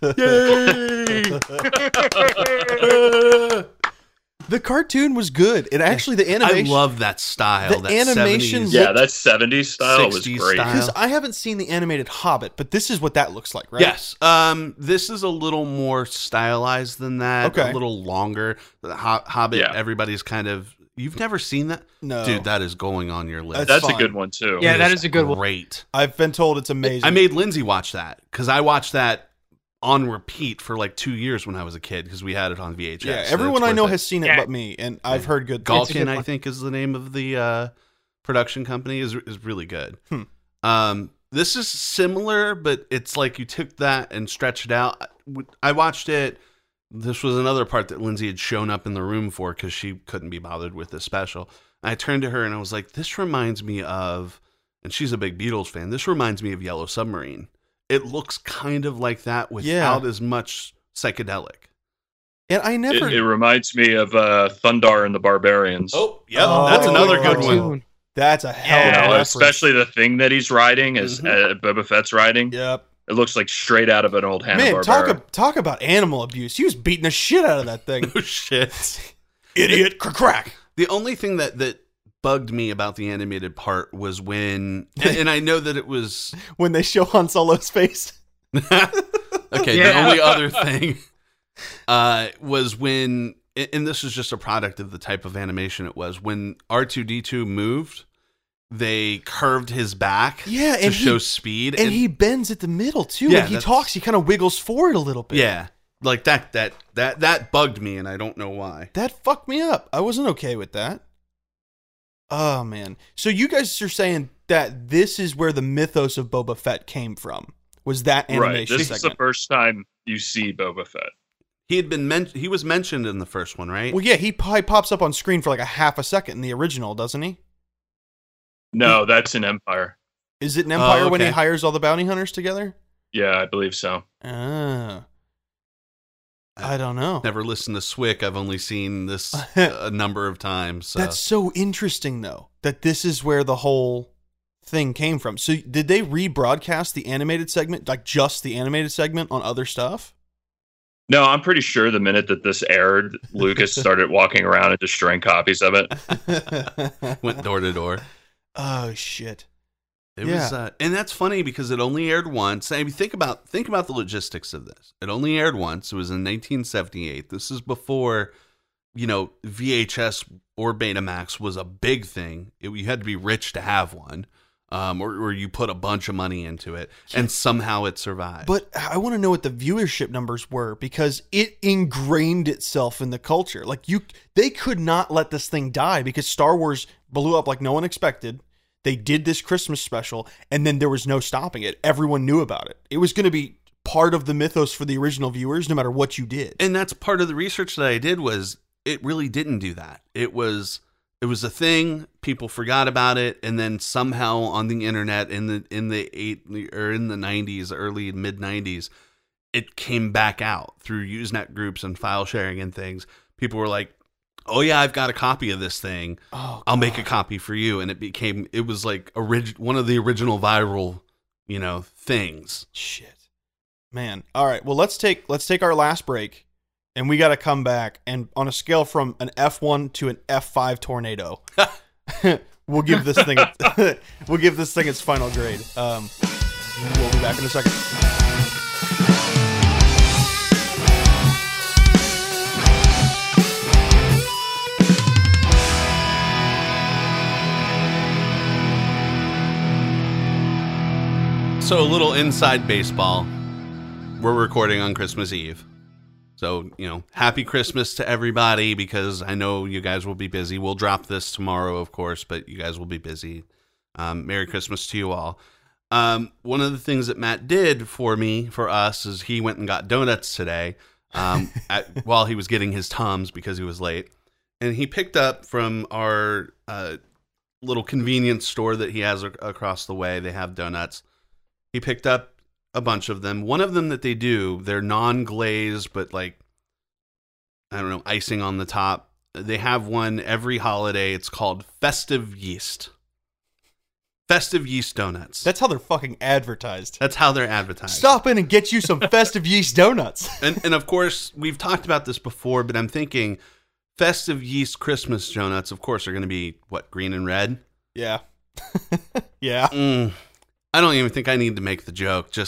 The cartoon was good. And actually, the animation. I love that style. The animation. 70s, that 70s style was great. Because I haven't seen the animated Hobbit, but this is what that looks like, right? Yes. This is a little more stylized than that. Okay. A little longer. The Hobbit, everybody's kind of You've never seen that? No. Dude, that is going on your list. That's fine. a good one too. Yeah, It that is a good one. Great. I've been told it's amazing. I made Lindsay watch that because I watched that on repeat for like 2 years when I was a kid because we had it on VHS. Yeah, so everyone it's I know worth has seen it Yeah. but me, and I've heard good things. It's a good Galkin, I one. think, is the name of the production company. is really good. This is similar, but it's like you took that and stretched it out. I watched it. This was another part that Lindsay had shown up in the room for because she couldn't be bothered with this special. I turned to her and I was like, "This reminds me of," and she's a big Beatles fan. This reminds me of Yellow Submarine. It looks kind of like that without as much psychedelic. And I never. It reminds me of Thundar and the Barbarians. Oh, yep, Oh, that's what a another good good cartoon. one. That's a hell You of a know, reference. especially the thing that he's riding is Boba Fett's riding. Yep. It looks like straight out of an old Man, Hanna-Barbera. talk about animal abuse. He was beating the shit out of that thing. Oh shit! Idiot. Crack. The only thing that bugged me about the animated part was when, and I know that it was When they show Han Solo's face. okay. Yeah. The only other thing was when, and this is just a product of the type of animation it was, when R2D2 moved, they curved his back Yeah, to and show he- speed, And he bends at the middle, too. Yeah, when he that's- talks, he kind of wiggles forward a little bit. yeah, like that bugged me, and I don't know why. That fucked me up. I wasn't okay with that. Oh, man. So you guys are saying that this is where the mythos of Boba Fett came from. Was that Right. animation This is the segment? first time you see Boba Fett. He was mentioned in the first one, right? Well, yeah, he pops up on screen for like a half a second in the original, doesn't he? No, that's in Empire. Is it in Empire when he okay. hires all the bounty hunters together? Yeah, I believe so. Ah. I don't know. Never listened to Swick. I've only seen this a number of times. So. That's so interesting, though, that this is where the whole thing came from. So did they rebroadcast the animated segment, like just the animated segment on other stuff? No, I'm pretty sure the minute that this aired, Lucas started walking around and destroying copies of it. Went door to door. Oh, shit. It Yeah. was, and that's funny because it only aired once. I mean, think about the logistics of this. It only aired once. It was in 1978. This is before, VHS or Betamax was a big thing. You had to be rich to have one, or you put a bunch of money into it, and somehow it survived. But I want to know what the viewership numbers were because it ingrained itself in the culture. Like they could not let this thing die because Star Wars blew up like no one expected. They did this Christmas special, and then there was no stopping it. Everyone knew about it. It was going to be part of the mythos for the original viewers, no matter what you did. And that's part of the research that I did was it really didn't do that. It was a thing. People forgot about it, and then somehow on the internet in the 90s, early and mid 90s, it came back out through Usenet groups and file sharing and things. People were like, "Oh yeah, I've got a copy of this thing. Oh, I'll make a copy for you." And it was like one of the original viral, things. Shit, man. All right. Well, let's take our last break, and we got to come back. And on a scale from an F1 to an F5 tornado, we'll give this thing its final grade. We'll be back in a second. So a little inside baseball. We're recording on Christmas Eve. So, happy Christmas to everybody because I know you guys will be busy. We'll drop this tomorrow, of course, but you guys will be busy. Merry Christmas to you all. One of the things that Matt did for us, is he went and got donuts today while he was getting his Tums because he was late. And he picked up from our little convenience store that he has across the way. They have donuts. He picked up a bunch of them. One of them that they do, they're non-glazed, but icing on the top. They have one every holiday. It's called Festive Yeast. Festive Yeast Donuts. That's how they're fucking advertised. That's how they're advertised. Stop in and get you some festive yeast donuts. And of course, we've talked about this before, but I'm thinking Festive Yeast Christmas donuts, of course, are going to be, green and red? Yeah. Yeah. I don't even think I need to make the joke. Just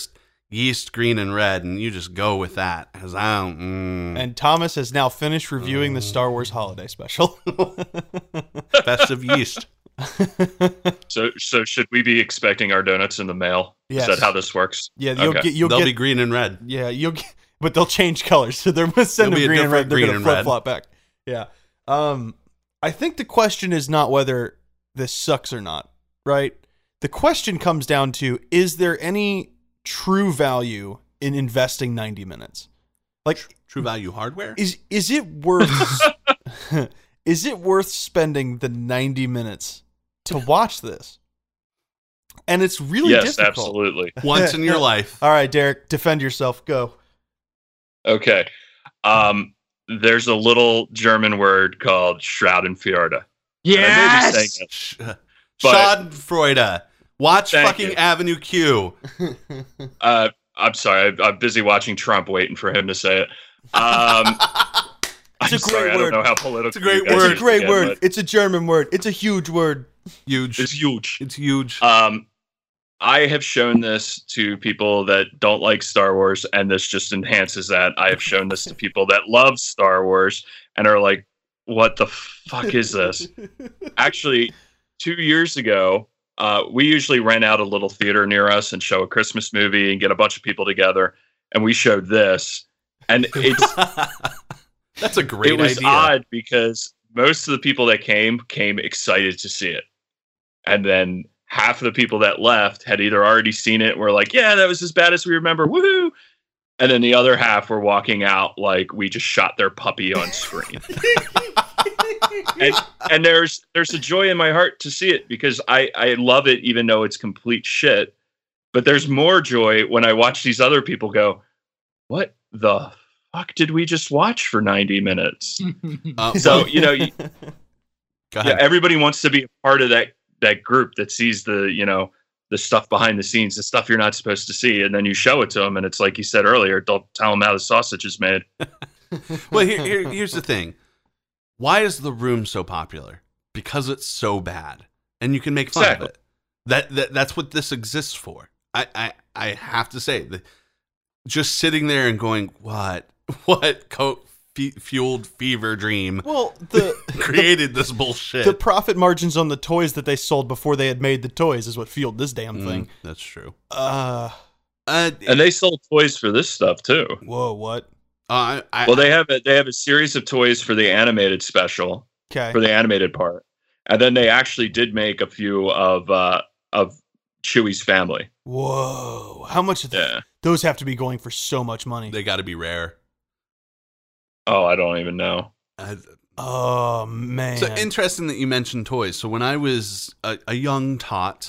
yeast, green, and red, and you just go with that. Because I don't. And Thomas has now finished reviewing the Star Wars Holiday Special. Best of yeast. So should we be expecting our donuts in the mail? Yes. Is that how this works? Yeah, Okay. They'll be green and red. Yeah, but they'll change colors. So they're going to send There'll them be a green and red. different They're green going to and red. flip-flop back. Yeah. I think the question is not whether this sucks or not, right? The question comes down to, is there any true value in investing 90 minutes? Like, True value hardware? is it worth is it worth spending the 90 minutes to watch this? And it's really Yes, difficult. absolutely. Once in your life. All right, Derek, defend yourself. Go. Okay. There's a little German word called Schadenfreude. And I may be saying Yes. it, but- Schadenfreude. Watch Thank fucking you. Avenue Q. I'm sorry. I'm busy watching Trump, waiting for him to say it. I'm It's a sorry. great I word. don't know how political. It's a great you guys word. It's a great get, word. but It's a German word. It's a huge word. Huge. It's huge. It's huge. I have shown this to people that don't like Star Wars, and this just enhances that. I have shown this to people that love Star Wars and are like, what the fuck is this? Actually, 2 years ago, we usually rent out a little theater near us and show a Christmas movie and get a bunch of people together. And we showed this. And That's a great it was idea. odd because most of the people that came excited to see it. And then half of the people that left had either already seen it, were like, yeah, that was as bad as we remember. Woohoo! And then the other half were walking out like we just shot their puppy on screen. and there's a joy in my heart to see it because I love it, even though it's complete shit. But there's more joy when I watch these other people go, what the fuck did we just watch for 90 minutes? So, Go yeah, ahead. everybody wants to be a part of that group that sees the stuff behind the scenes, the stuff you're not supposed to see. And then you show it to them. And it's like you said earlier, don't tell them how the sausage is made. Well, here's the thing. Why is The Room so popular? Because it's so bad, and you can make fun Exactly. of it. That's what this exists for. I have to say that just sitting there and going, what coke fueled fever dream Well, the created this bullshit. the profit margins on the toys that they sold before they had made the toys is what fueled this damn thing. That's true. And they sold toys for this stuff too. Whoa, what? Well, they have a series of toys for the animated special, Okay. for the animated part. And then they actually did make a few of Chewie's family. Whoa. How much of Yeah. those have to be going for so much money? They got to be rare. Oh, I don't even know. Oh, man. So interesting that you mentioned toys. So when I was a young tot,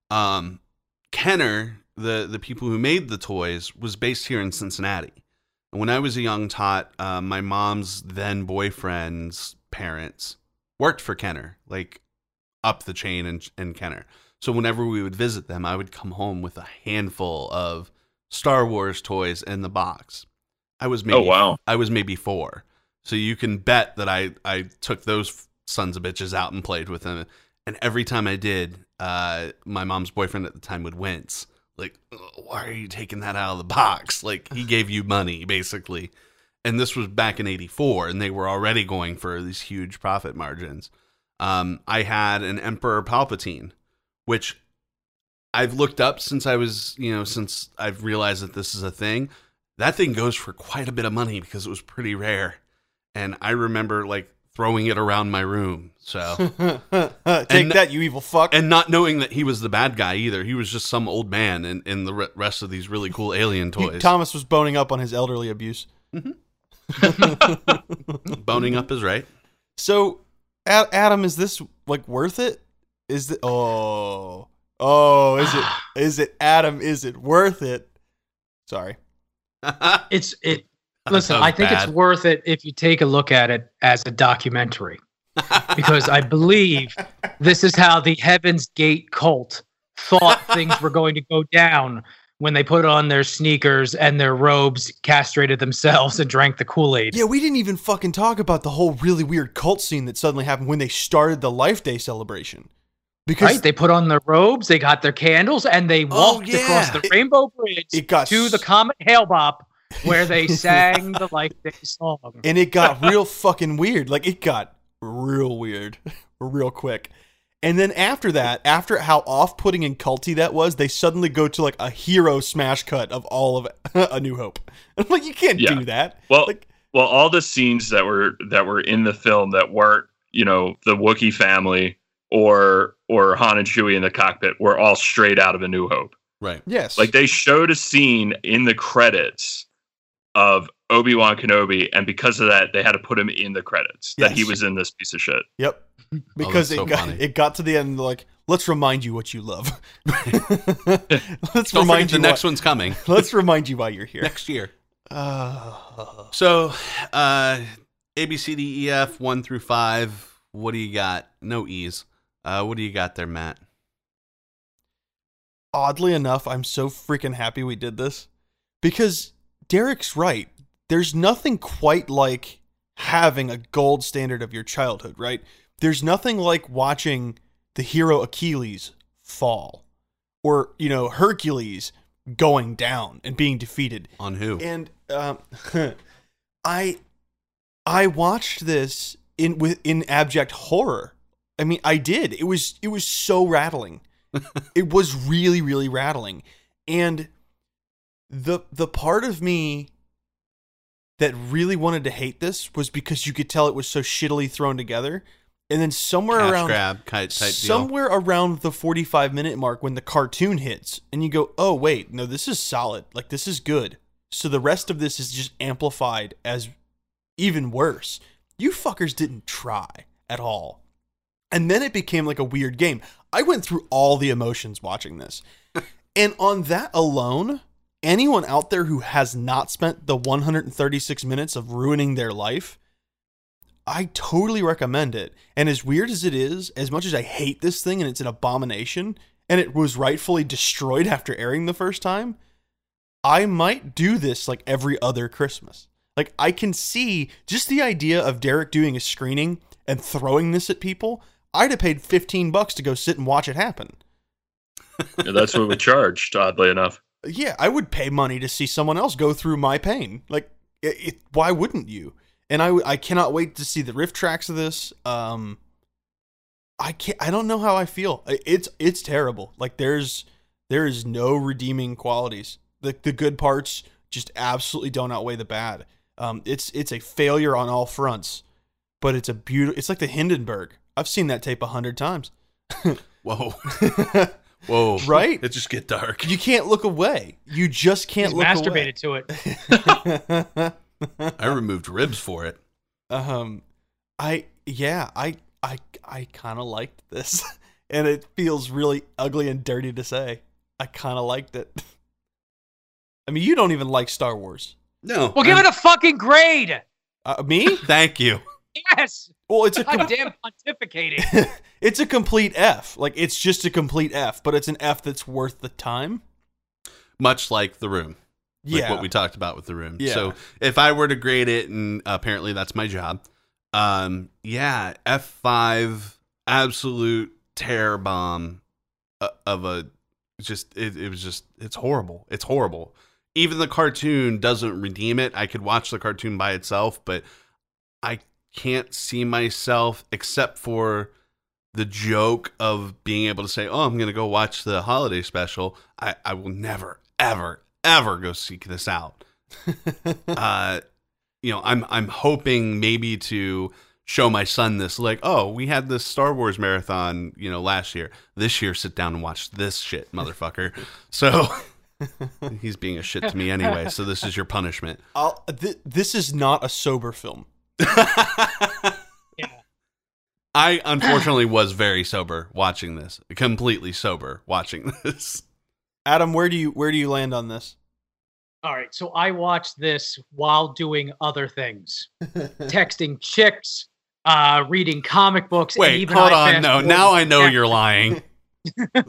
Kenner, the people who made the toys, was based here in Cincinnati. And when I was a young tot, my mom's then boyfriend's parents worked for Kenner, like up the chain in Kenner. So whenever we would visit them, I would come home with a handful of Star Wars toys in the box. I was maybe 4. So you can bet that I took those sons of bitches out and played with them. And every time I did, my mom's boyfriend at the time would wince. Like, why are you taking that out of the box? Like, he gave you money, basically. And this was back in 1984, and they were already going for these huge profit margins. I had an Emperor Palpatine, which I've looked up since since I've realized that this is a thing. That thing goes for quite a bit of money because it was pretty rare. And I remember, like, throwing it around my room. So Take that, you evil fuck. and not knowing that he was the bad guy either. He was just some old man in the rest of these really cool alien toys. Thomas was boning up on his elderly abuse. Boning up is right. So, Adam, is this like worth it? Is it? Is it? Adam, is it worth it? Sorry. Listen, That I was think bad. it's worth it if you take a look at it as a documentary. Because I believe this is how the Heaven's Gate cult thought things were going to go down when they put on their sneakers and their robes, castrated themselves, and drank the Kool-Aid. Yeah, we didn't even fucking talk about the whole really weird cult scene that suddenly happened when they started the Life Day celebration. because Right, they put on their robes, they got their candles, and they walked across the Rainbow Bridge to the Comet Hail Bop, where they sang the Life Day song. And it got real fucking weird. Like, it got real weird real quick. And then after that, after how off-putting and culty that was, they suddenly go to like a hero smash cut of all of A New Hope. I'm like, you can't do that. Well, like, all the scenes that were in the film that weren't, you know, the Wookiee family or Han and Chewie in the cockpit were all straight out of A New Hope. Right. yes. Like, they showed a scene in the credits of Obi-Wan Kenobi, and because of that, they had to put him in the credits that he Yes. was in this piece of shit. Yep. Because that's so funny. it got to the end, like, let's remind you what you love. Let's Don't remind forget you the next one's coming Let's remind you why you're here. next year. So, A, B, C, D, E, F, 1 through 5. What do you got? No E's. What do you got there, Matt? Oddly enough, I'm so freaking happy we did this because Derek's right. There's nothing quite like having a gold standard of your childhood, right? There's nothing like watching the hero Achilles fall or, you know, Hercules going down and being defeated. On who? And I watched this in abject horror. I mean, I did. It was so rattling. It was really, really rattling. And the part of me that really wanted to hate this was because you could tell it was so shittily thrown together. And then somewhere Cash around grab type deal. somewhere around the 45-minute mark when the cartoon hits and you go, oh wait, no, this is solid. Like, this is good. So the rest of this is just amplified as even worse. You fuckers didn't try at all. And then it became like a weird game. I went through all the emotions watching this. And on that alone, anyone out there who has not spent the 136 minutes of ruining their life, I totally recommend it. And as weird as it is, as much as I hate this thing and it's an abomination, and it was rightfully destroyed after airing the first time, I might do this like every other Christmas. Like, I can see just the idea of Derek doing a screening and throwing this at people. I'd have paid $15 to go sit and watch it happen. Yeah, that's what we charged, oddly enough. Yeah, I would pay money to see someone else go through my pain. Like, why wouldn't you? And I cannot wait to see the riff tracks of this. I don't know how I feel. It's terrible. Like, there is no redeeming qualities. The good parts just absolutely don't outweigh the bad. It's a failure on all fronts, but it's it's like the Hindenburg. I've seen that tape 100 times. Whoa. Whoa. Right? It just get dark. You can't look away. You just can't look Masturbated to it. away. I removed ribs for it. I kind of liked this, and it feels really ugly and dirty to say. I kind of liked it. I mean, you don't even like Star Wars. No. Well, give it a fucking grade. Me? Thank you. Yes. Well, it's a God damn pontificating. it's a complete F. Like, it's just a complete F, but it's an F that's worth the time. Much like The Room. Like Yeah. what we talked about with The Room. Yeah. So if I were to grade it, and apparently that's my job, F5, absolute terror bomb of a just it's horrible. It's horrible. Even the cartoon doesn't redeem it. I could watch the cartoon by itself, but I can't see myself, except for the joke of being able to say, oh, I'm going to go watch the holiday special. I will never, ever, ever go seek this out. I'm hoping maybe to show my son this, like, oh, we had this Star Wars marathon, last year. This year, sit down and watch this shit, motherfucker. So he's being a shit to me anyway. So this is your punishment. This is not a sober film. Yeah. I unfortunately was very sober watching this. Completely sober watching this. Adam, where do you land on this? All right, so I watched this while doing other things, texting chicks, reading comic books. Wait, and even hold I on. No, now I know you're lying. One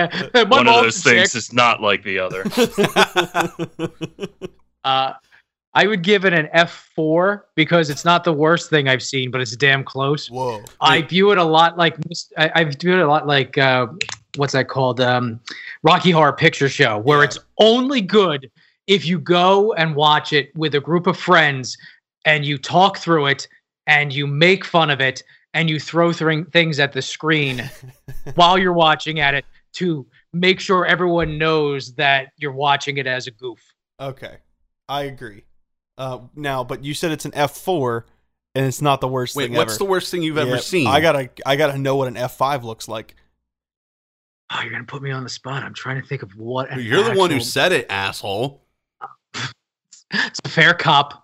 of those things is not like the other. I would give it an F4 because it's not the worst thing I've seen, but it's damn close. Whoa. I view it a lot like I view it a lot like what's that called? Rocky Horror Picture Show, where it's only good if you go and watch it with a group of friends and you talk through it and you make fun of it and you throw things at the screen while you're watching at it to make sure everyone knows that you're watching it as a goof. Okay, I agree. Now, but you said it's an F4, and it's not the worst thing ever. What's the worst thing you've ever seen? I gotta know what an F5 looks like. Oh, you're gonna put me on the spot. I'm trying to think of what. You're the one who said it, asshole. It's a fair cop.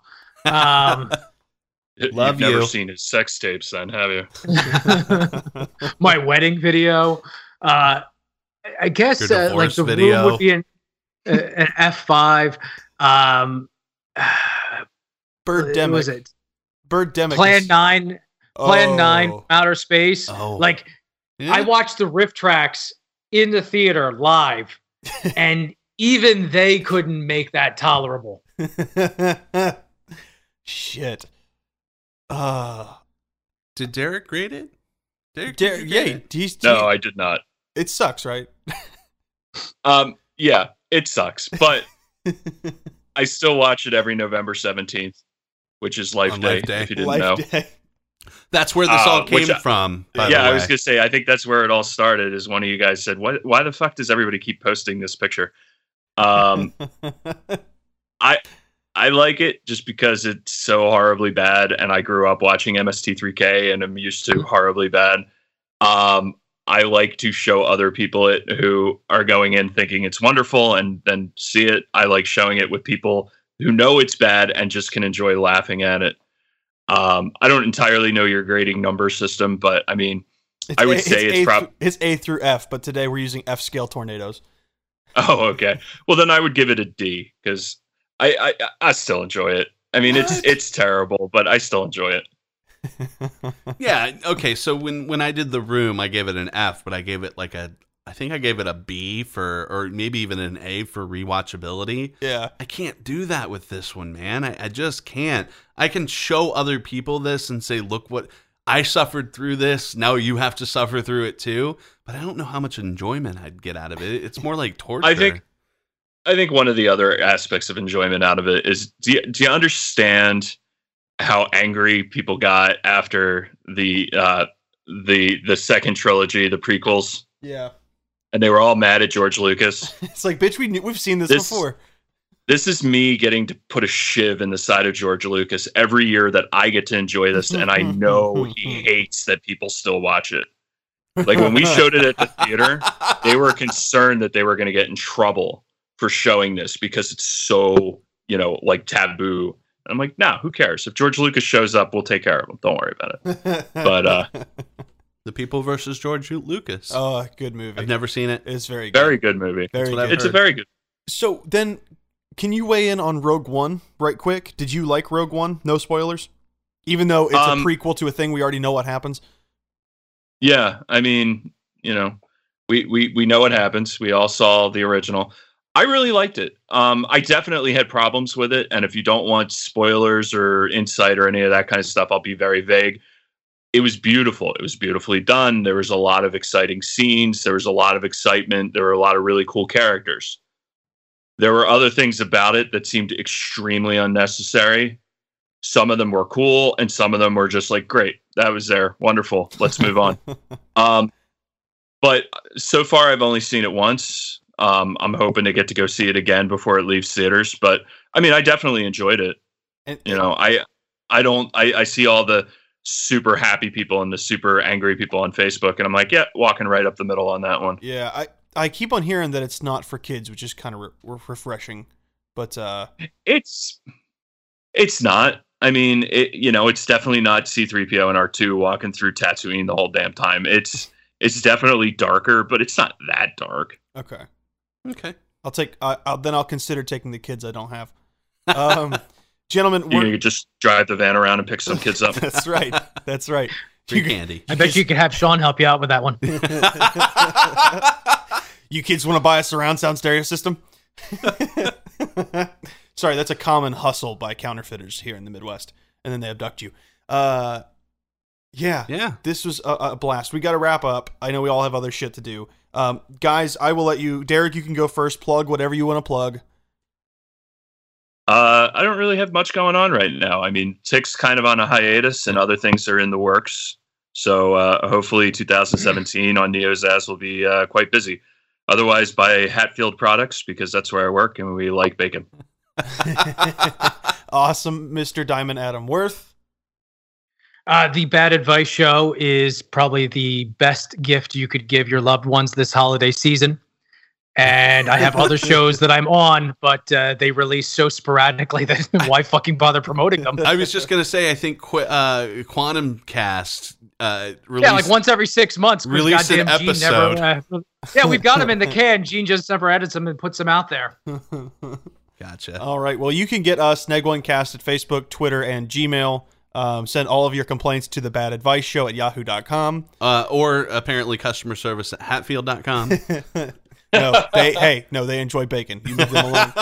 You've never seen his sex tapes, then, have you? My wedding video. I guess like the video. room would be an F5. Birdemic. Was it Birdemic? Plan 9? Plan 9. Outer Space. Oh. Like I watched the riff tracks in the theater live, and even they couldn't make that tolerable. Shit. Did Derek grade it? No, I did not. It sucks, right? Yeah, it sucks, but I still watch it every November 17th, which is Life Day, if you didn't know. Day. That's where this all came from. By the way. I was gonna say, I think that's where it all started. Is one of you guys said, "Why the fuck does everybody keep posting this picture?" I like it just because it's so horribly bad, and I grew up watching MST3K, and I'm used to horribly bad. I like to show other people it who are going in thinking it's wonderful and then see it. I like showing it with people who know it's bad and just can enjoy laughing at it. I don't entirely know your grading number system, but I mean, I would say it's A through F, but today we're using F scale tornadoes. Oh, okay. Well, then I would give it a D because I still enjoy it. I mean, it's terrible, but I still enjoy it. Yeah. Okay. So when I did The Room, I gave it an F, but I gave it I think I gave it a B or maybe even an A for rewatchability. Yeah. I can't do that with this one, man. I just can't. I can show other people this and say, look what I suffered through this. Now you have to suffer through it too. But I don't know how much enjoyment I'd get out of it. It's more like torture. I think one of the other aspects of enjoyment out of it is, do you understand how angry people got after the second trilogy, the prequels? Yeah. And they were all mad at George Lucas. It's like, bitch, we've seen this before. This is me getting to put a shiv in the side of George Lucas every year that I get to enjoy this, and I know he hates that people still watch it. Like when we showed it at the theater, they were concerned that they were going to get in trouble for showing this because it's so, like taboo. And I'm like, nah, who cares? If George Lucas shows up, we'll take care of him. Don't worry about it. But The People versus George Lucas. Oh, good movie. I've never seen it. It's very good. Very good movie. It's a very good. So then, can you weigh in on Rogue One right quick? Did you like Rogue One? No spoilers? Even though it's a prequel to a thing we already know what happens? Yeah, I mean, we know what happens. We all saw the original. I really liked it. I definitely had problems with it, and if you don't want spoilers or insight or any of that kind of stuff, I'll be very vague. It was beautiful. It was beautifully done. There was a lot of exciting scenes. There was a lot of excitement. There were a lot of really cool characters. There were other things about it that seemed extremely unnecessary. Some of them were cool, and some of them were just like, great, that was there. Wonderful. Let's move on. But so far, I've only seen it once. I'm hoping to get to go see it again before it leaves theaters. But I mean, I definitely enjoyed it. I see all the super happy people and the super angry people on Facebook, and I'm like, yeah, walking right up the middle on that one. Yeah, I keep on hearing that it's not for kids, which is kind of refreshing. But it's not. I mean, it's definitely not C-3PO and R2 walking through Tatooine the whole damn time. It's definitely darker, but it's not that dark. Okay. Okay. I'll consider taking the kids I don't have. Gentlemen, you could just drive the van around and pick some kids up. That's right. Free candy. I bet you could have Sean help you out with that one. You kids want to buy a surround sound stereo system? Sorry, that's a common hustle by counterfeiters here in the Midwest, and then they abduct you. Yeah. This was a blast. We got to wrap up. I know we all have other shit to do. Guys, I will let you. Derek, you can go first. Plug whatever you want to plug. I don't really have much going on right now. I mean, Tick's kind of on a hiatus, and other things are in the works. So hopefully 2017 on NeoZaz will be quite busy. Otherwise, buy Hatfield products because that's where I work and we like bacon. Awesome, Mr. Diamond Adam Worth. The Bad Advice Show is probably the best gift you could give your loved ones this holiday season. And I have other shows that I'm on, but they release so sporadically that why fucking bother promoting them? I was just going to say, I think Quantum Cast released... Yeah, like once every 6 months. Release an episode. Yeah, we've got them in the can. Gene just never edits them and puts them out there. Gotcha. All right. Well, you can get us, Neg1Cast, at Facebook, Twitter, and Gmail. Send all of your complaints to the Bad Advice Show at yahoo.com. Or apparently customer service at hatfield.com. No, they enjoy bacon. You leave them alone.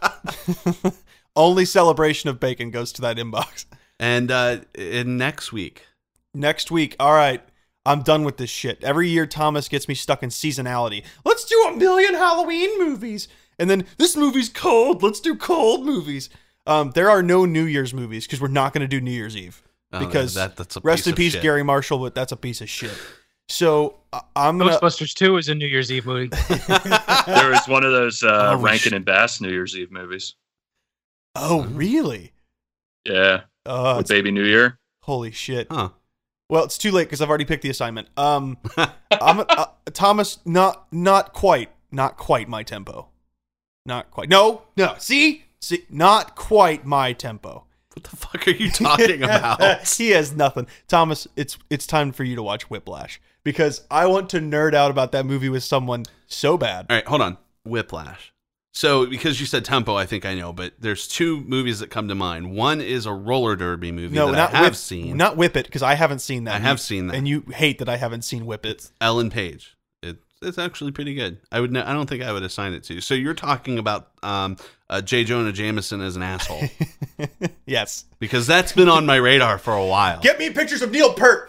Only celebration of bacon goes to that inbox. And in next week, all right, I'm done with this shit. Every year, Thomas gets me stuck in seasonality. Let's do 1 million Halloween movies. And then, this movie's cold. Let's do cold movies. There are no New Year's movies because we're not going to do New Year's Eve. Because that's a rest in peace, shit. Gary Marshall, but that's a piece of shit. So I'm gonna. Ghostbusters 2 is a New Year's Eve movie. There was one of those Rankin and Bass New Year's Eve movies. Oh, really? Yeah. With Baby New Year. Holy shit. Huh. Well, it's too late because I've already picked the assignment. Thomas, not quite my tempo. Not quite. No. See, not quite my tempo. What the fuck are you talking about? He has nothing. Thomas, it's time for you to watch Whiplash because I want to nerd out about that movie with someone so bad. All right, hold on. Whiplash. So, because you said tempo, I think I know, but there's two movies that come to mind. One is a roller derby movie that I have seen. Not Whip It, because I haven't seen that. I have seen that. And you hate that I haven't seen Whip It. Ellen Page. It's actually pretty good. I don't think I would assign it to you. So you're talking about J. Jonah Jameson as an asshole. Yes. Because that's been on my radar for a while. Get me pictures of Neil Peart.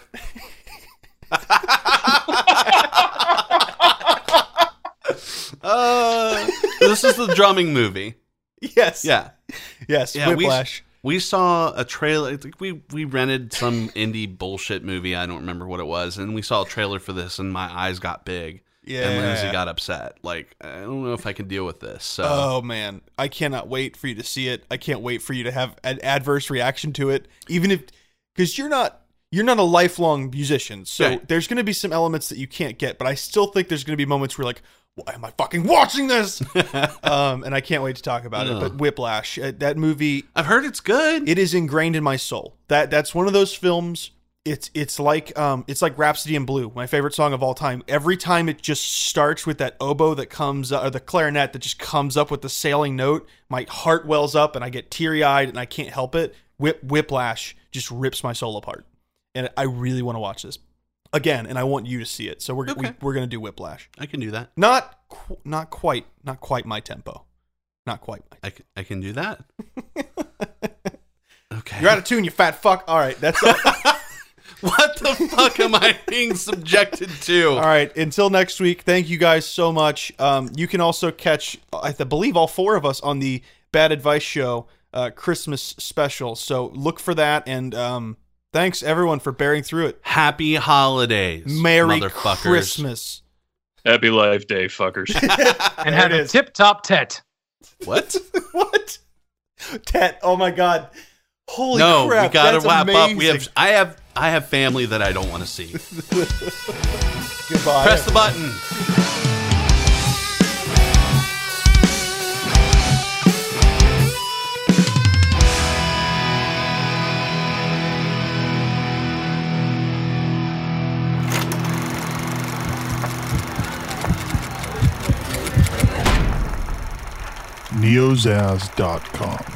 This is the drumming movie. Yes. Yeah. Yes. Yeah, Whiplash. We saw a trailer. We rented some indie bullshit movie. I don't remember what it was. And we saw a trailer for this and my eyes got big. Yeah. And Lindsay got upset. Like, I don't know if I can deal with this. So. Oh, man. I cannot wait for you to see it. I can't wait for you to have an adverse reaction to it. Even if, because you're not a lifelong musician. So right. There's going to be some elements that you can't get. But I still think there's going to be moments where you're like, why am I fucking watching this? And I can't wait to talk about it. But Whiplash, that movie, I've heard it's good. It is ingrained in my soul. That's one of those films. It's like Rhapsody in Blue, my favorite song of all time. Every time it just starts with that oboe that comes, or the clarinet that just comes up with the sailing note, my heart wells up and I get teary-eyed and I can't help it. Whiplash just rips my soul apart, and I really want to watch this again, and I want you to see it. So we're gonna do Whiplash. I can do that. Not quite my tempo. Not quite. I can do that. Okay. You're out of tune, you fat fuck. All right, that's all. What the fuck am I being subjected to? All right, until next week, thank you guys so much. You can also catch, I believe, all four of us on the Bad Advice Show Christmas special. So look for that, and thanks, everyone, for bearing through it. Happy holidays, Merry motherfuckers. Christmas. Happy Life Day, fuckers. And have a tip-top tet. What? What? Tet, oh my God. Holy no, crap, we gotta that's wrap amazing. up. I have family that I don't want to see. Goodbye. Press the button. neozaz.com